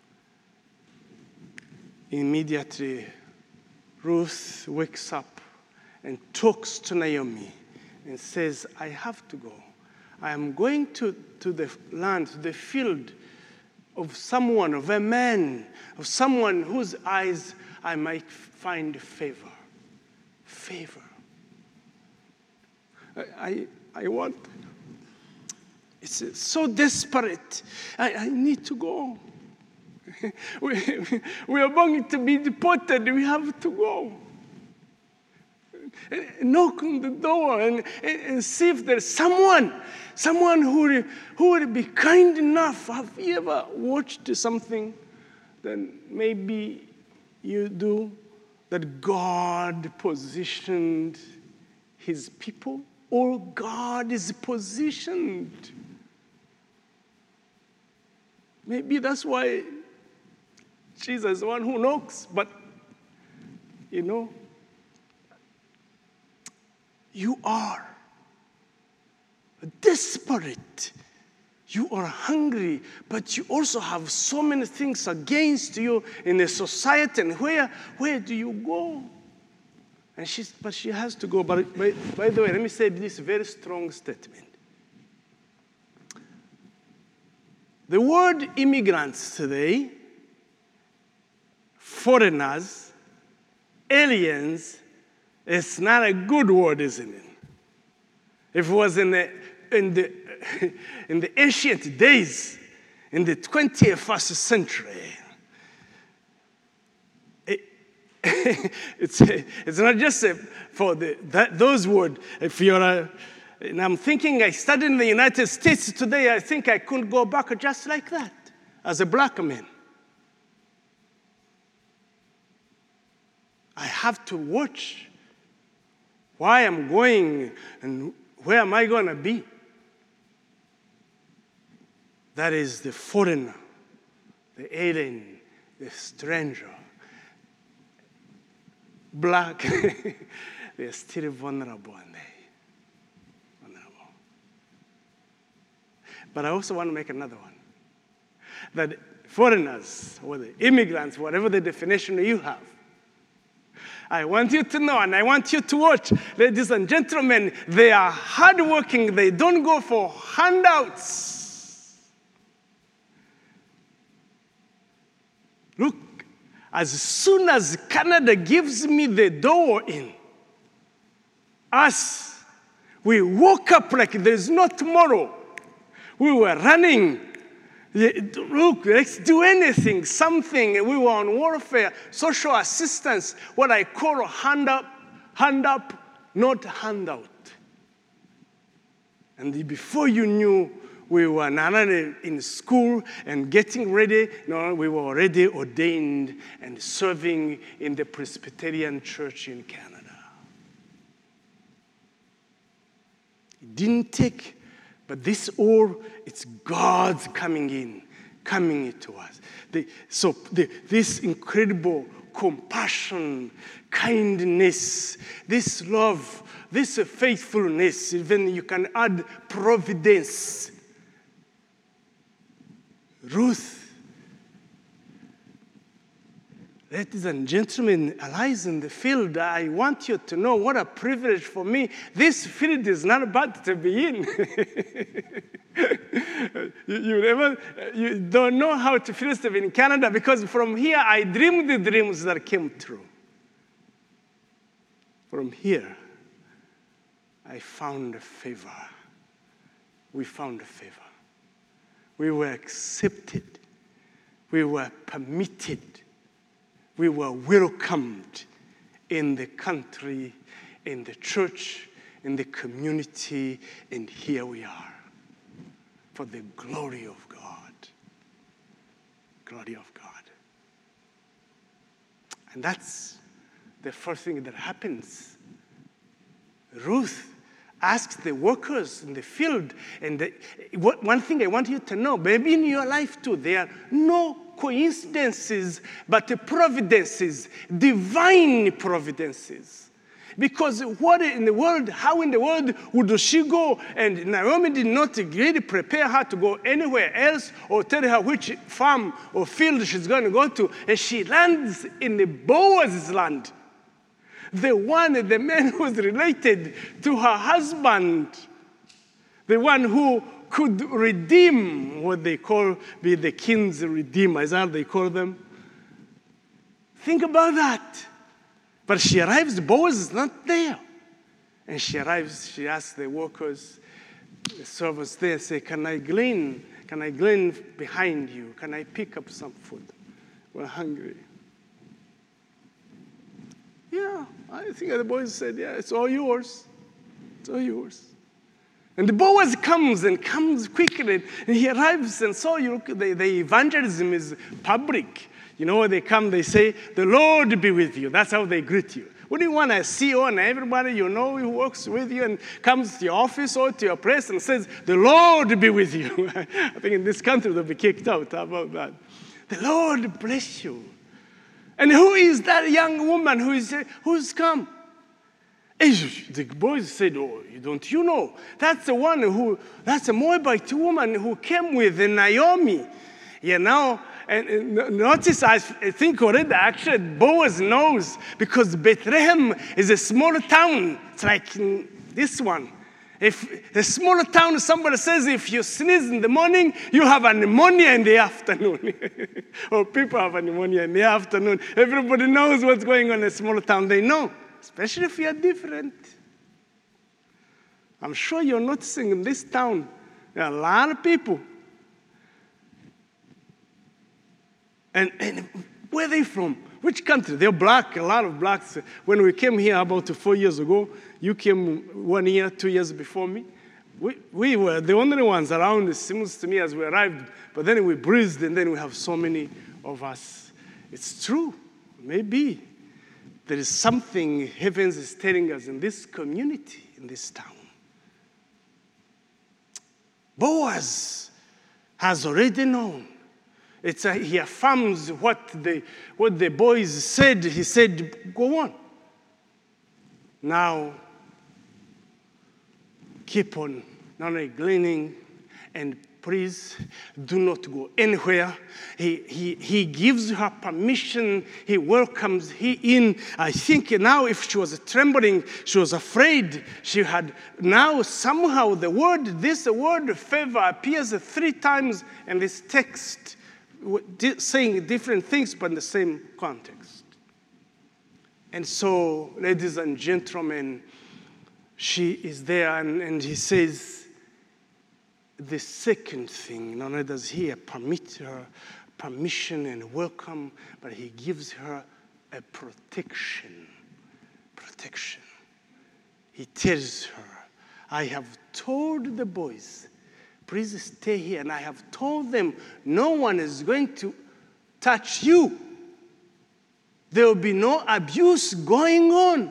Immediately, Ruth wakes up and talks to Naomi and says, I have to go. I am going to the land, to the field of someone, of a man, of someone whose eyes I might find favor. Favor. I want, it's so desperate. I need to go. We are going to be deported. We have to go. Knock on the door and see if there's someone who would be kind enough. Have you ever watched something that maybe you do, that God positioned his people, or God is positioned? Maybe that's why Jesus is the one who knocks, but you are desperate. You are hungry, but you also have so many things against you in the society. And where do you go? And she has to go. But by the way, let me say this very strong statement. The word immigrants today, foreigners, aliens, is not a good word, isn't it? If it was in the ancient days, in the 21st century, it's not just for those words. If you're and I'm thinking, I studied in the United States today, I think I couldn't go back just like that as a black man. I have to watch why I'm going and where am I going to be. That is the foreigner, the alien, the stranger. Black, they're still vulnerable, and vulnerable. But I also want to make another one. That foreigners, or the immigrants, whatever the definition you have, I want you to know, and I want you to watch, ladies and gentlemen, they are hardworking. They don't go for handouts. Look, as soon as Canada gives me the door in, we woke up like there's no tomorrow. We were running. Look, let's do anything, something. We were on warfare, social assistance, what I call hand up, not handout. And before you knew, we were not only in school and getting ready. No, we were already ordained and serving in the Presbyterian Church in Canada. It didn't take. But this all, it's God's coming into us. This incredible compassion, kindness, this love, this faithfulness, even you can add providence. Ruth, ladies and gentlemen, allies in the field, I want you to know what a privilege for me. This field is not bad to be in. You don't know how to feel stuff in Canada, because from here I dreamed the dreams that came true. From here, I found favor. We found favor. We were accepted. we were permitted, we were welcomed in the country, in the church, in the community, and here we are for the glory of God. Glory of God. And that's the first thing that happens. Ruth asks the workers in the field, and one thing I want you to know, maybe in your life too, there are no coincidences, but providences, divine providences. Because how in the world would she go? And Naomi did not really prepare her to go anywhere else or tell her which farm or field she's going to go to. And she lands in the Boaz's land. The man who's related to her husband. The one who could redeem what they call the king's redeemer. Is that how they call them? Think about that. But she arrives, Boaz is not there. And she arrives, she asks the workers, the servants there, say, can I glean behind you? Can I pick up some food? We're hungry. Yeah, I think the boys said, yeah, it's all yours. It's all yours. And the Boaz comes quickly, and he arrives, and so the evangelism is public. You know, they come, they say, the Lord be with you. That's how they greet you. Wouldn't you want a CEO and everybody you know who works with you and comes to your office or to your place and says, the Lord be with you? I think in this country they'll be kicked out. How about that? The Lord bless you. And who is that young woman who's come? And the boys said, oh, don't you know? That's a Moabite woman who came with Naomi. You know, and notice, I think already, actually, Boaz knows, because Bethlehem is a small town. It's like this one. If a small town, somebody says, if you sneeze in the morning, you have a pneumonia in the afternoon. Or people have a pneumonia in the afternoon. Everybody knows what's going on in a small town. They know, especially if you're different. I'm sure you're noticing in this town, there are a lot of people. And where are they from? Which country? They're black, a lot of blacks. When we came here about 4 years ago, you came 1 year, 2 years before me. We were the only ones around, it seems to me, as we arrived. But then we breathed, and then we have so many of us. It's true. Maybe there is something heaven is telling us in this community, in this town. Boaz has already known. He affirms what the boys said. He said, go on. Now, keep on not only gleaning, and please do not go anywhere. He gives her permission. He welcomes her in. I think now if she was trembling, she was afraid. She had now somehow this word favor appears 3 times in this text, saying different things, but in the same context. And so, ladies and gentlemen, she is there, and he says the second thing. Not only does he permit her permission and welcome, but he gives her a protection. Protection. He tells her, I have told the boys, please stay here. And I have told them, no one is going to touch you. There will be no abuse going on.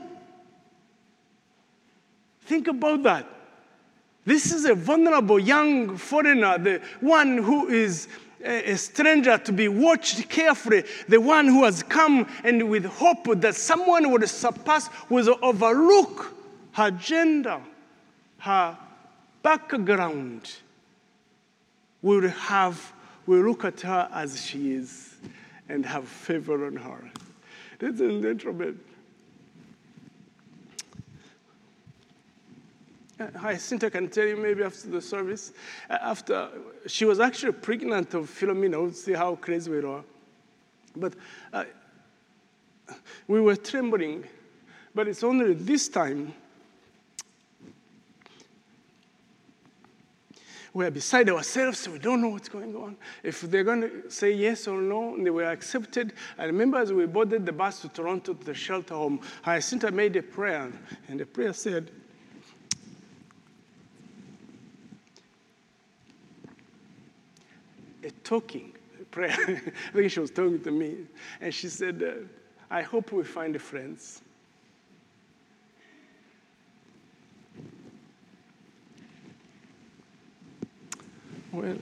Think about that. This is a vulnerable young foreigner, the one who is a stranger to be watched carefully, the one who has come and with hope that someone would surpass, would overlook her gender, her background. Will look at her as she is and have favor on her. Ladies and gentlemen, Cynthia can tell you maybe after the service, after she was actually pregnant of Philomena. We'll see how crazy we are. But we were trembling. But it's only this time we're beside ourselves, we don't know what's going on. If they're going to say yes or no, and they were accepted. I remember as we boarded the bus to Toronto to the shelter home, Jacinta made a prayer, and the prayer said, a talking prayer. I think she was talking to me. And she said, I hope we find friends. Well,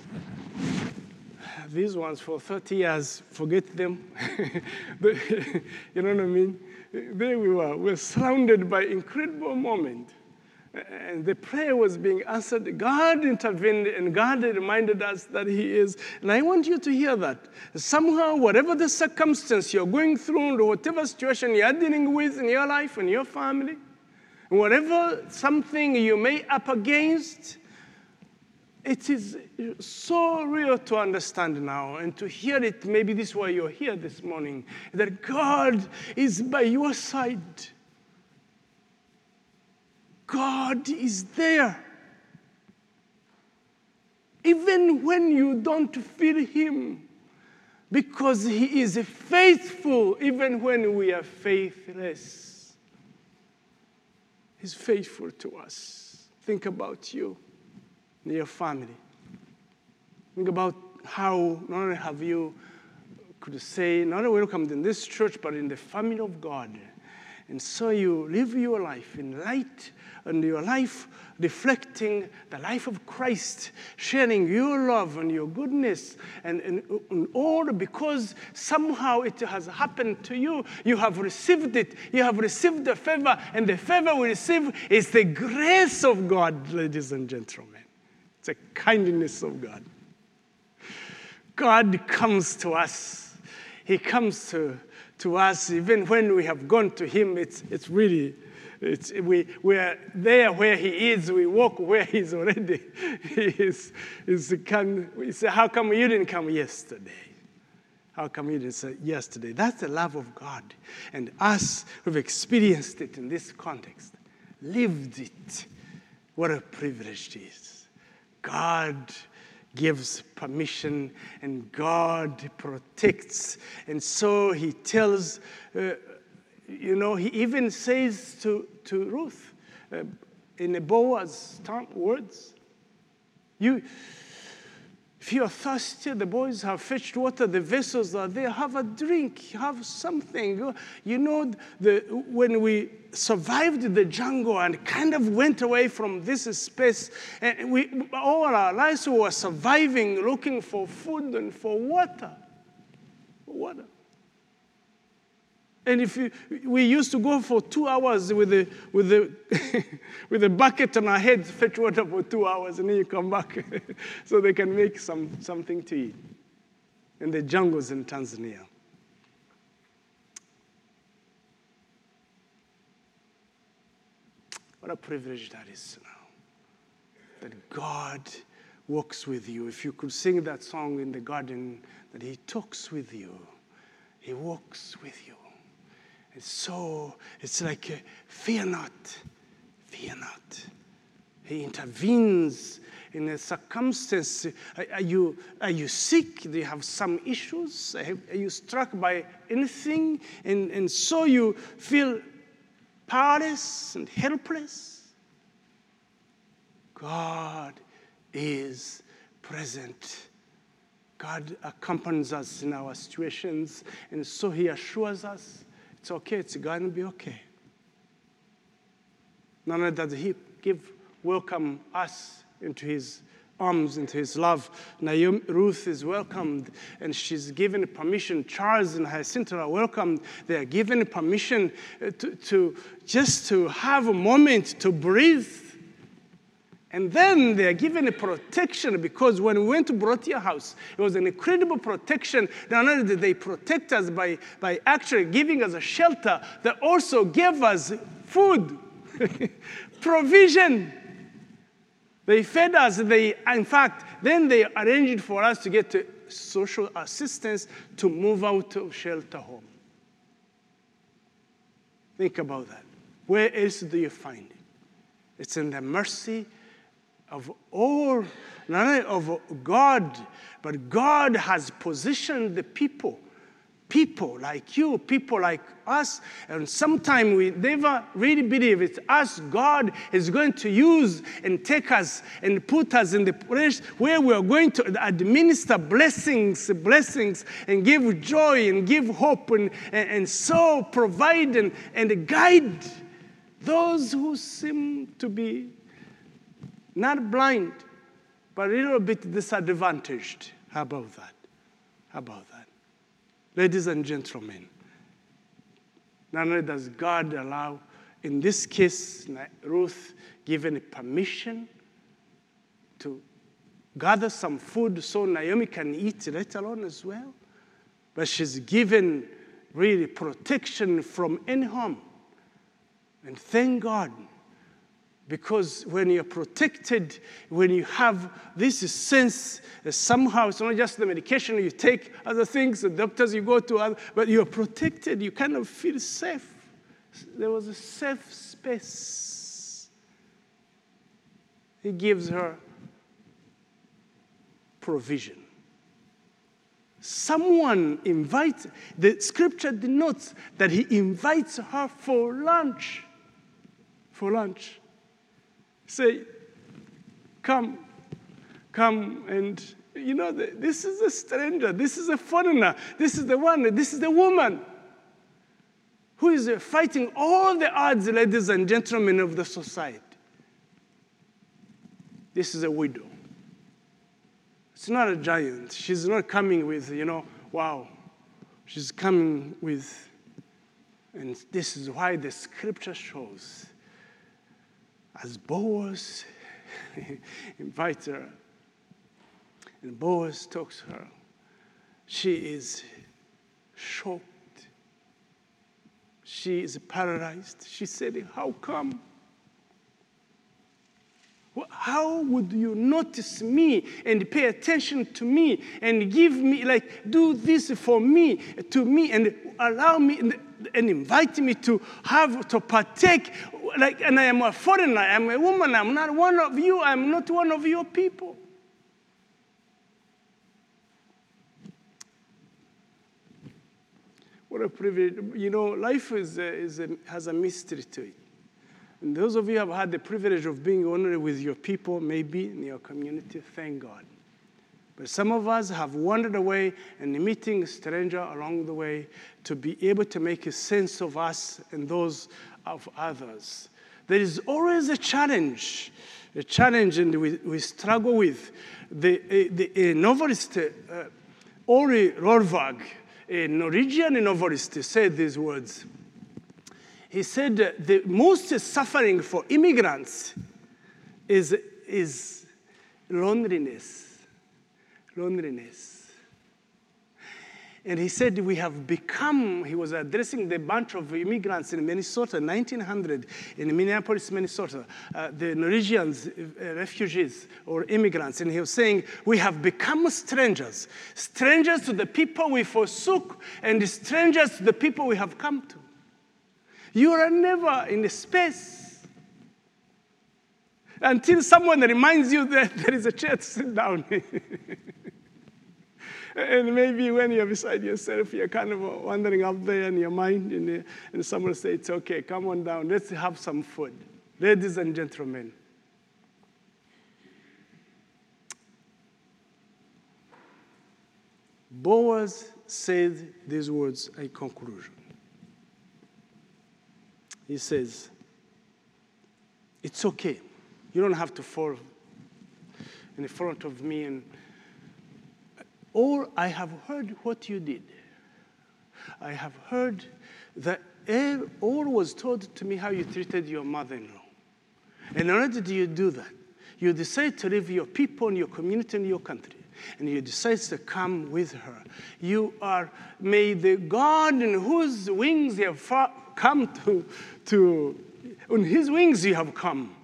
these ones for 30 years, forget them. You know what I mean? There we were. We're surrounded by incredible moment. And the prayer was being answered. God intervened, and God reminded us that He is. And I want you to hear that. Somehow, whatever the circumstance you're going through, or whatever situation you're dealing with in your life and your family, whatever something you may up against, it is so real to understand now and to hear it. Maybe this is why you're here this morning, that God is by your side. God is there. Even when you don't feel Him, because He is faithful even when we are faithless. He's faithful to us. Think about you and your family. Think about how not only have you, could say, not only welcomed in this church, but in the family of God. And so you live your life in light, and your life reflecting the life of Christ, sharing your love and your goodness, and all because somehow it has happened to you. You have received it. You have received the favor, and the favor we receive is the grace of God, ladies and gentlemen. It's a kindness of God. God comes to us. He comes to us even when we have gone to Him. We are there where He is. We walk where He's already. We say, how come you didn't come yesterday? How come you didn't say yesterday? That's the love of God. And us who've experienced it in this context, lived it. What a privilege it is. God gives permission, and God protects. And so He tells, He even says to Ruth, in the Boaz words, if you are thirsty, the boys have fetched water, the vessels are there, have a drink, have something. When we survived the jungle and kind of went away from this space, and all our lives we were surviving, looking for food and for water. And we used to go for 2 hours with a bucket on our heads, fetch water for 2 hours, and then you come back so they can make something to eat in the jungles in Tanzania. What a privilege that is now, that God walks with you. If you could sing that song in the garden, that He talks with you, He walks with you. And so it's like, fear not, fear not. He intervenes in a circumstance. Are you sick? Do you have some issues? Are you struck by anything? And so you feel powerless and helpless? God is present. God accompanies us in our situations, and so He assures us, it's okay, it's going to be okay. Not only does He welcome us into His arms, into His love. Ruth is welcomed, and she's given permission. Charles and Jacinta are welcomed. They are given permission to have a moment to breathe. And then they are given a protection, because when we went to Borotia House, it was an incredible protection. Not only did they protect us by actually giving us a shelter, they also gave us food, provision. They fed us. In fact, then they arranged for us to get social assistance to move out of shelter home. Think about that. Where else do you find it? It's in the mercy of all, not only of God, but God has positioned the people like you, people like us, and sometimes we never really believe it's us God is going to use and take us and put us in the place where we are going to administer blessings, and give joy and give hope and so provide and guide those who seem to be not blind, but a little bit disadvantaged. How about that? How about that? Ladies and gentlemen, not only does God allow, in this case, Ruth given permission to gather some food so Naomi can eat later on as well, but she's given really protection from any harm. And thank God, because when you're protected, when you have this sense, somehow it's not just the medication you take, other things, the doctors you go to, but you're protected, you kind of feel safe. There was a safe space. He gives her provision. Someone invites, the scripture denotes that he invites her for lunch. For lunch. Say, come, and this is a stranger, this is a foreigner, this is the one, this is the woman who is fighting all the odds, ladies and gentlemen of the society. This is a widow. It's not a giant. She's not coming with, wow. She's coming with, and this is why the scripture shows, as Boaz invites her, and Boaz talks to her, she is shocked. She is paralyzed. She said, how come? How would you notice me and pay attention to me and give me, do this for me, to me, and allow me and invite me to partake, and I am a foreigner, I am a woman, I'm not one of you, I'm not one of your people. What a privilege. Life has a mystery to it. And those of you who have had the privilege of being honored with your people, maybe in your community, thank God. But some of us have wandered away and meeting a stranger along the way to be able to make a sense of us and those of others. There is always a challenge, and we struggle with. The novelist Ori Rorvag, a Norwegian novelist, said these words. He said the most suffering for immigrants is loneliness. Loneliness. And he said he was addressing the bunch of immigrants in Minnesota, 1900, in Minneapolis, Minnesota, the Norwegians, refugees or immigrants. And he was saying, we have become strangers to the people we forsook and strangers to the people we have come to. You are never in a space until someone reminds you that there is a chair to sit down. And maybe when you're beside yourself, you're kind of wandering up there in your mind, and someone says, it's okay, come on down, let's have some food. Ladies and gentlemen, Boaz said these words in conclusion. He says, it's okay. You don't have to fall in front of me. And I have heard what you did. I have heard that all was told to me how you treated your mother-in-law. And not only did you do that, you decided to leave your people and your community and your country. And you decide to come with her. May the God in whose wings you have come on his wings you have come,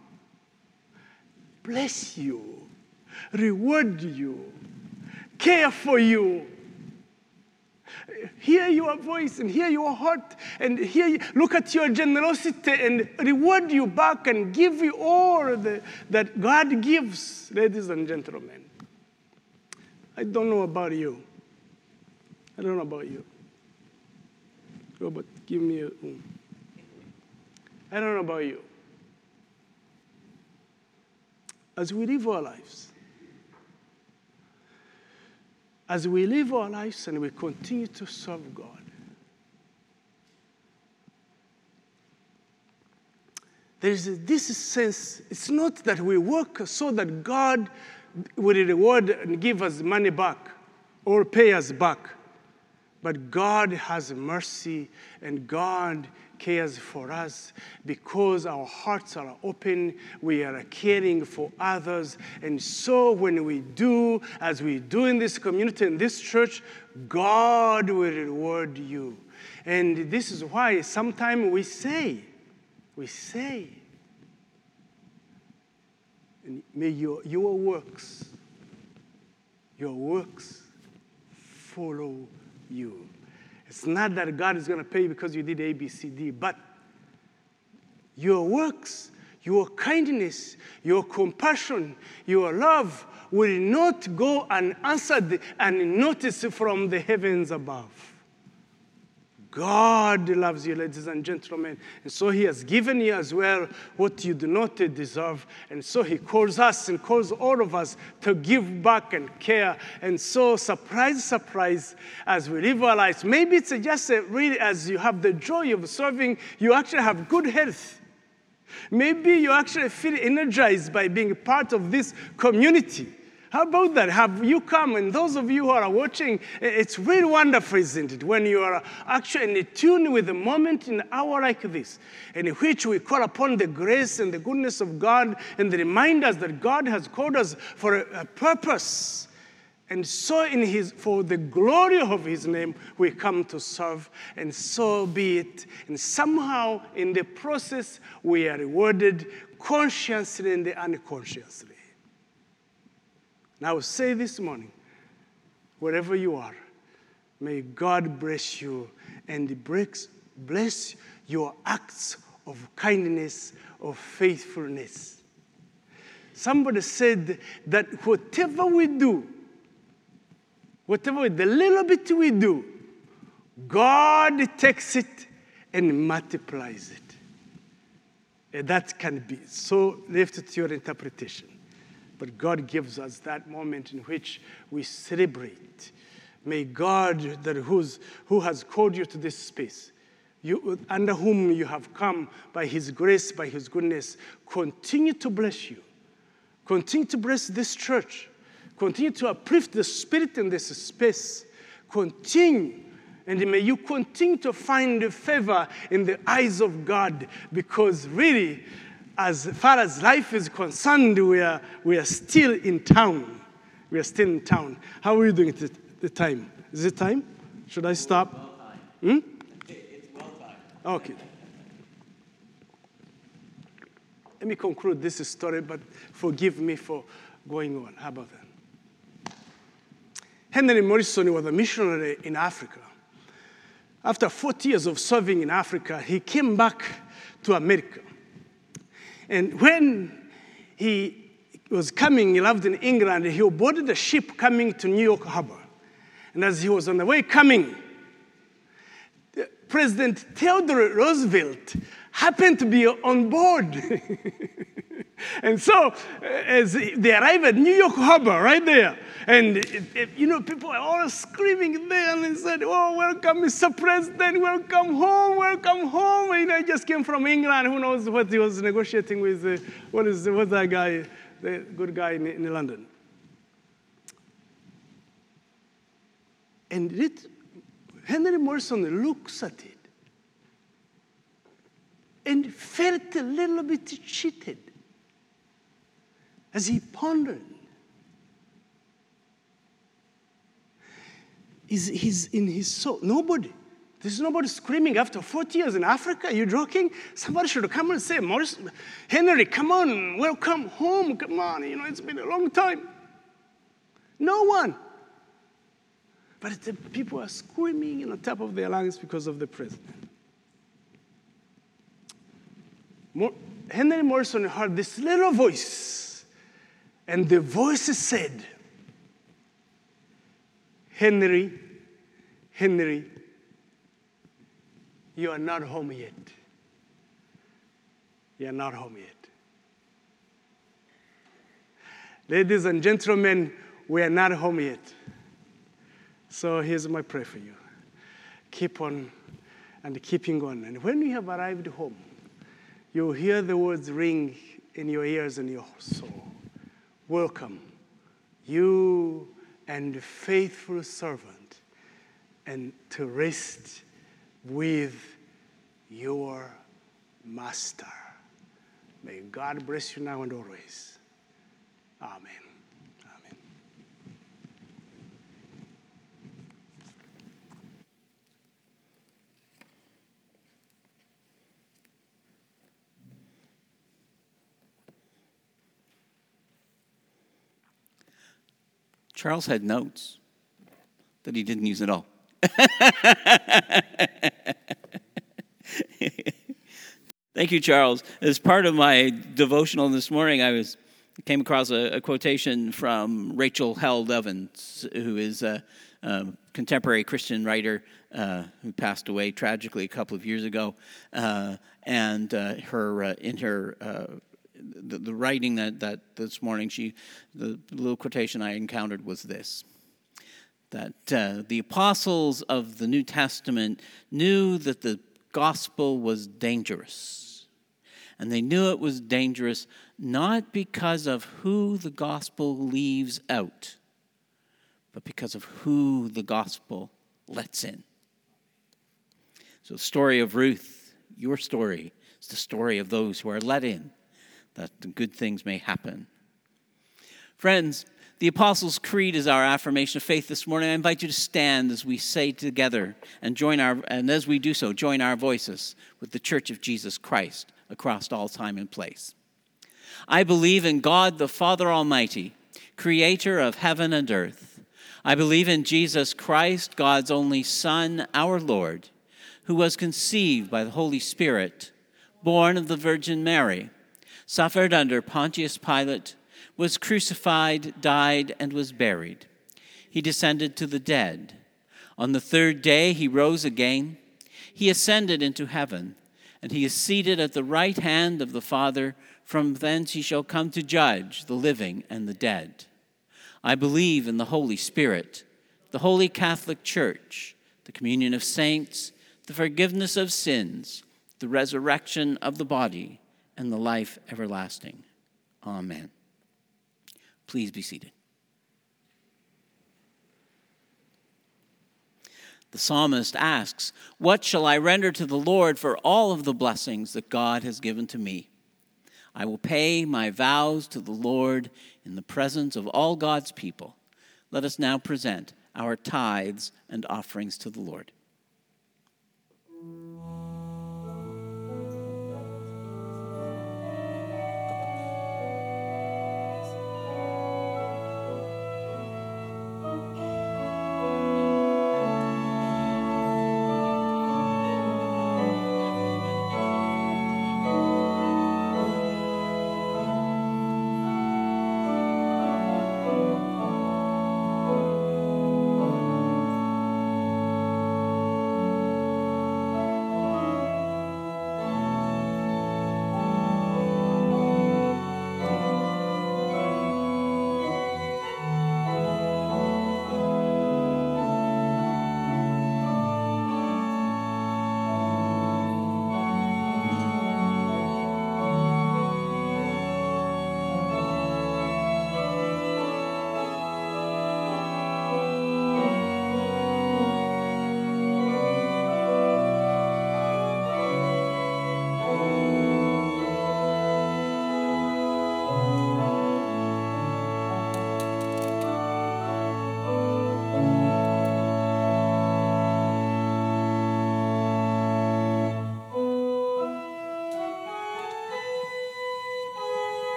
bless you, reward you, care for you, Hear your voice and hear your heart and look at your generosity and reward you back and give you all that God gives, ladies and gentlemen. I don't know about you. I don't know about you. Robert, give me a room. I don't know about you. As we live our lives, and we continue to serve God, there's this sense, it's not that we work so that God will reward and give us money back or pay us back, but God has mercy and God cares for us because our hearts are open, we are caring for others. And so when we do, as we do in this community, in this church, God will reward you. And this is why sometimes we say, may your works follow you. It's not that God is going to pay you because you did A, B, C, D, but your works, your kindness, your compassion, your love will not go unanswered and noticed from the heavens above. God loves you, ladies and gentlemen, and so he has given you as well what you do not deserve, and so he calls us and calls all of us to give back and care. And so, surprise, surprise, as we live our lives, maybe it's just really as you have the joy of serving, you actually have good health. Maybe you actually feel energized by being part of this community. How about that? Have you come? And those of you who are watching, it's really wonderful, isn't it? When you are actually in tune with a moment in an hour like this, in which we call upon the grace and the goodness of God and remind us that God has called us for a purpose. And so for the glory of his name, we come to serve, and so be it. And somehow in the process, we are rewarded consciously and unconsciously. Now, I will say this morning, wherever you are, may God bless you and bless your acts of kindness, of faithfulness. Somebody said that whatever we do, the little bit we do, God takes it and multiplies it. And that can be so left to your interpretation. But God gives us that moment in which we celebrate. May God, who has called you to this space, under whom you have come by his grace, by his goodness, continue to bless you. Continue to bless this church. Continue to uplift the spirit in this space. Continue. And may you continue to find favor in the eyes of God, because really, as far as life is concerned, we are still in town. We are still in town. How are you doing at the time? Is it time? Should I stop? It's well time. Okay. Let me conclude this story, but forgive me for going on. How about that? Henry Morrison was a missionary in Africa. After 40 years of serving in Africa, he came back to America. And when he was coming, he lived in England, he boarded a ship coming to New York Harbor. And as he was on the way coming, President Theodore Roosevelt happened to be on board. And so, as they arrived at New York Harbor, right there, and people are all screaming there, and they said, "Oh, welcome, Mr. President, welcome home, welcome home." And I just came from England. Who knows what he was negotiating with? What's that guy, the good guy in London? And Henry Morrison looks at it and felt a little bit cheated as he pondered. He's in his soul. There's nobody screaming after 40 years in Africa. Are you joking? Somebody should come and say, Henry, come on, welcome home. Come on, it's been a long time. No one. But the people are screaming on top of their lungs because of the president. Henry Morrison heard this little voice, and the voice said, Henry, you are not home yet. You are not home yet. Ladies and gentlemen, we are not home yet. So here's my prayer for you. Keep on and keeping on. And when you have arrived home, you'll hear the words ring in your ears and your soul. Welcome, you and faithful servant, and to rest with your master. May God bless you now and always. Amen. Amen. Charles had notes that he didn't use at all. Thank you, Charles. As part of my devotional this morning, I came across a quotation from Rachel Held Evans, who is a contemporary Christian writer who passed away tragically a couple of years ago. And the writing that this morning, the little quotation I encountered was this: that the apostles of the New Testament knew that the gospel was dangerous. And they knew it was dangerous not because of who the gospel leaves out, but because of who the gospel lets in. So the story of Ruth, your story, is the story of those who are let in, that the good things may happen. Friends, the Apostles' Creed is our affirmation of faith this morning. I invite you to stand as we say together and as we do so, join our voices with the Church of Jesus Christ across all time and place. I believe in God, the Father Almighty, creator of heaven and earth. I believe in Jesus Christ, God's only Son, our Lord, who was conceived by the Holy Spirit, born of the Virgin Mary, suffered under Pontius Pilate, was crucified, died, and was buried. He descended to the dead. On the third day he rose again. He ascended into heaven, and he is seated at the right hand of the Father. From thence he shall come to judge the living and the dead. I believe in the Holy Spirit, the Holy Catholic Church, the communion of saints, the forgiveness of sins, the resurrection of the body, and the life everlasting. Amen. Please be seated. The psalmist asks, "What shall I render to the Lord for all of the blessings that God has given to me? I will pay my vows to the Lord in the presence of all God's people." Let us now present our tithes and offerings to the Lord.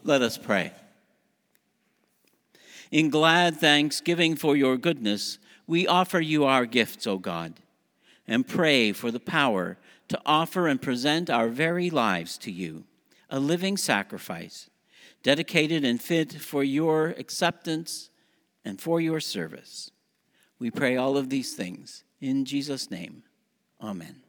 Let us pray. In glad thanksgiving for your goodness, we offer you our gifts, O God, and pray for the power to offer and present our very lives to you, a living sacrifice, dedicated and fit for your acceptance and for your service. We pray all of these things in Jesus' name. Amen.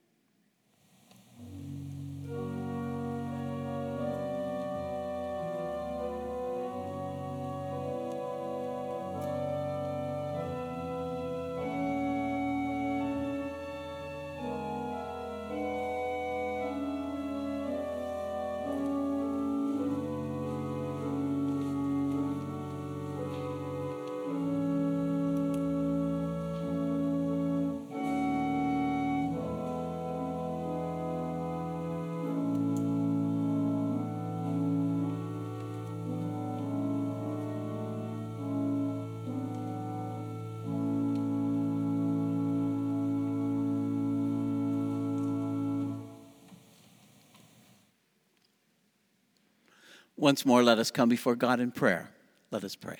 Once more, let us come before God in prayer. Let us pray.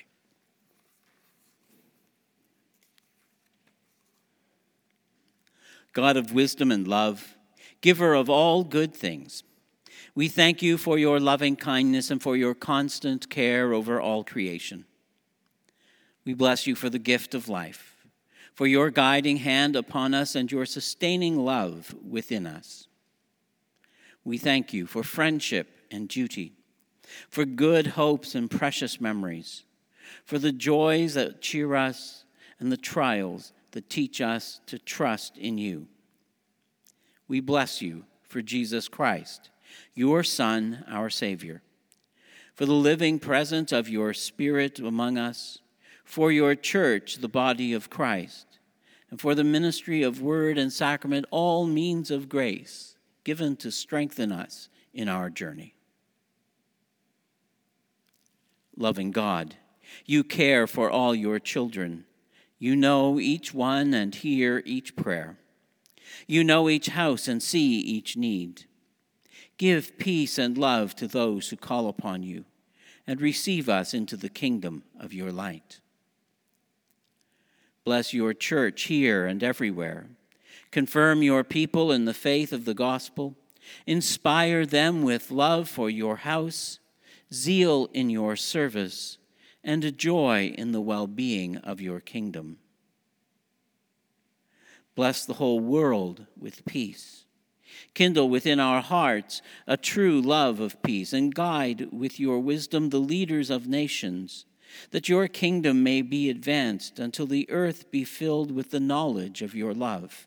God of wisdom and love, giver of all good things, we thank you for your loving kindness and for your constant care over all creation. We bless you for the gift of life, for your guiding hand upon us and your sustaining love within us. We thank you for friendship and duty, for good hopes and precious memories, for the joys that cheer us and the trials that teach us to trust in you. We bless you for Jesus Christ, your Son, our Savior, for the living presence of your Spirit among us, for your church, the body of Christ, and for the ministry of word and sacrament, all means of grace given to strengthen us in our journey. Loving God, you care for all your children. You know each one and hear each prayer. You know each house and see each need. Give peace and love to those who call upon you, and receive us into the kingdom of your light. Bless your church here and everywhere. Confirm your people in the faith of the gospel. Inspire them with love for your house, zeal in your service, and a joy in the well-being of your kingdom. Bless the whole world with peace. Kindle within our hearts a true love of peace, and guide with your wisdom the leaders of nations, that your kingdom may be advanced until the earth be filled with the knowledge of your love.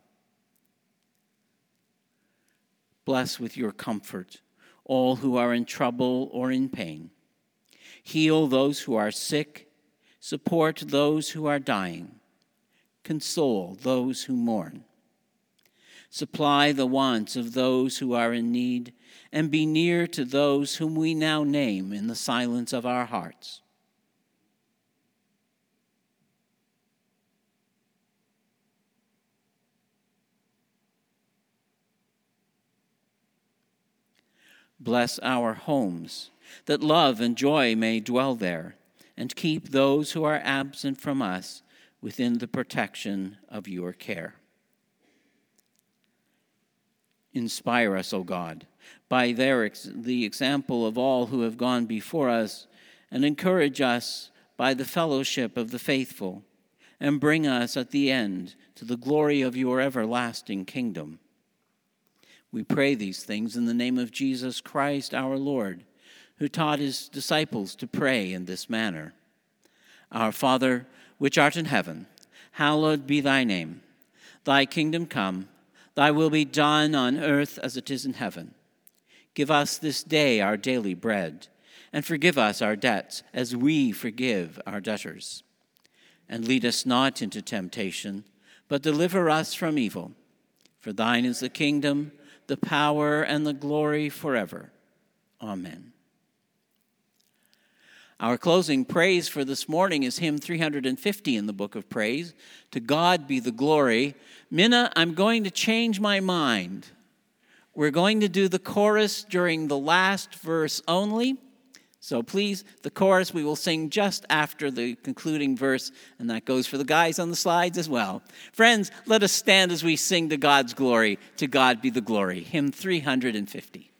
Bless with your comfort all who are in trouble or in pain. Heal those who are sick, support those who are dying, console those who mourn. Supply the wants of those who are in need, and be near to those whom we now name in the silence of our hearts. Bless our homes, that love and joy may dwell there, and keep those who are absent from us within the protection of your care. Inspire us, O God, by the example of all who have gone before us, and encourage us by the fellowship of the faithful, and bring us at the end to the glory of your everlasting kingdom. We pray these things in the name of Jesus Christ, our Lord, who taught his disciples to pray in this manner. Our Father, which art in heaven, hallowed be thy name. Thy kingdom come, thy will be done on earth as it is in heaven. Give us this day our daily bread, and forgive us our debts as we forgive our debtors. And lead us not into temptation, but deliver us from evil. For thine is the kingdom, the power, and the glory forever. Amen. Our closing praise for this morning is hymn 350 in the Book of Praise. To God be the glory. Minna, I'm going to change my mind. We're going to do the chorus during the last verse only. So please, the chorus we will sing just after the concluding verse, and that goes for the guys on the slides as well. Friends, let us stand as we sing to God's glory. To God be the glory. Hymn 350.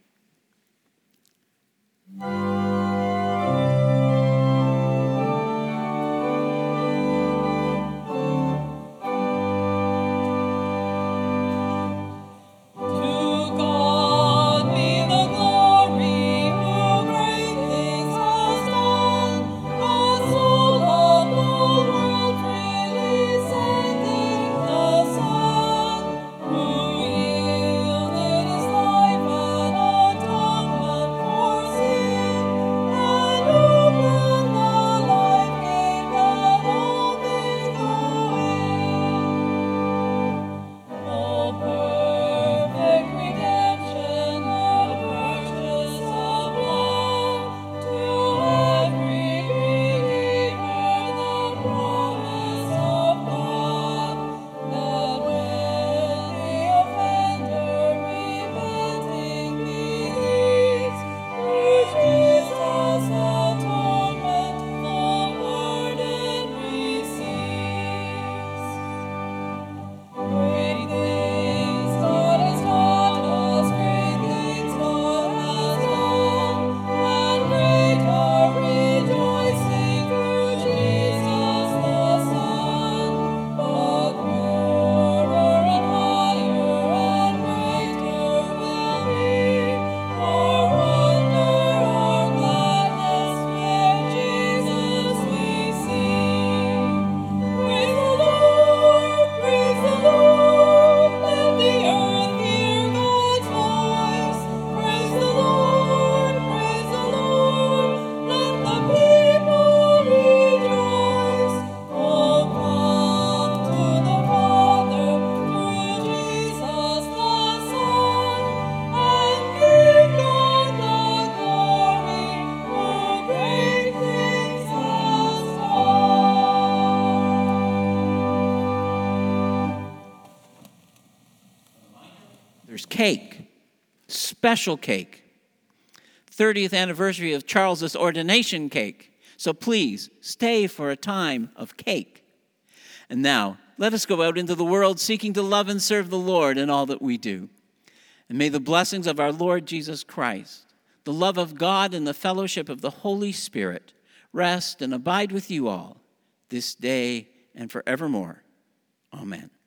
There's cake, special cake. 30th anniversary of Charles's ordination cake. So please, stay for a time of cake. And now, let us go out into the world seeking to love and serve the Lord in all that we do. And may the blessings of our Lord Jesus Christ, the love of God, and the fellowship of the Holy Spirit rest and abide with you all this day and forevermore. Amen.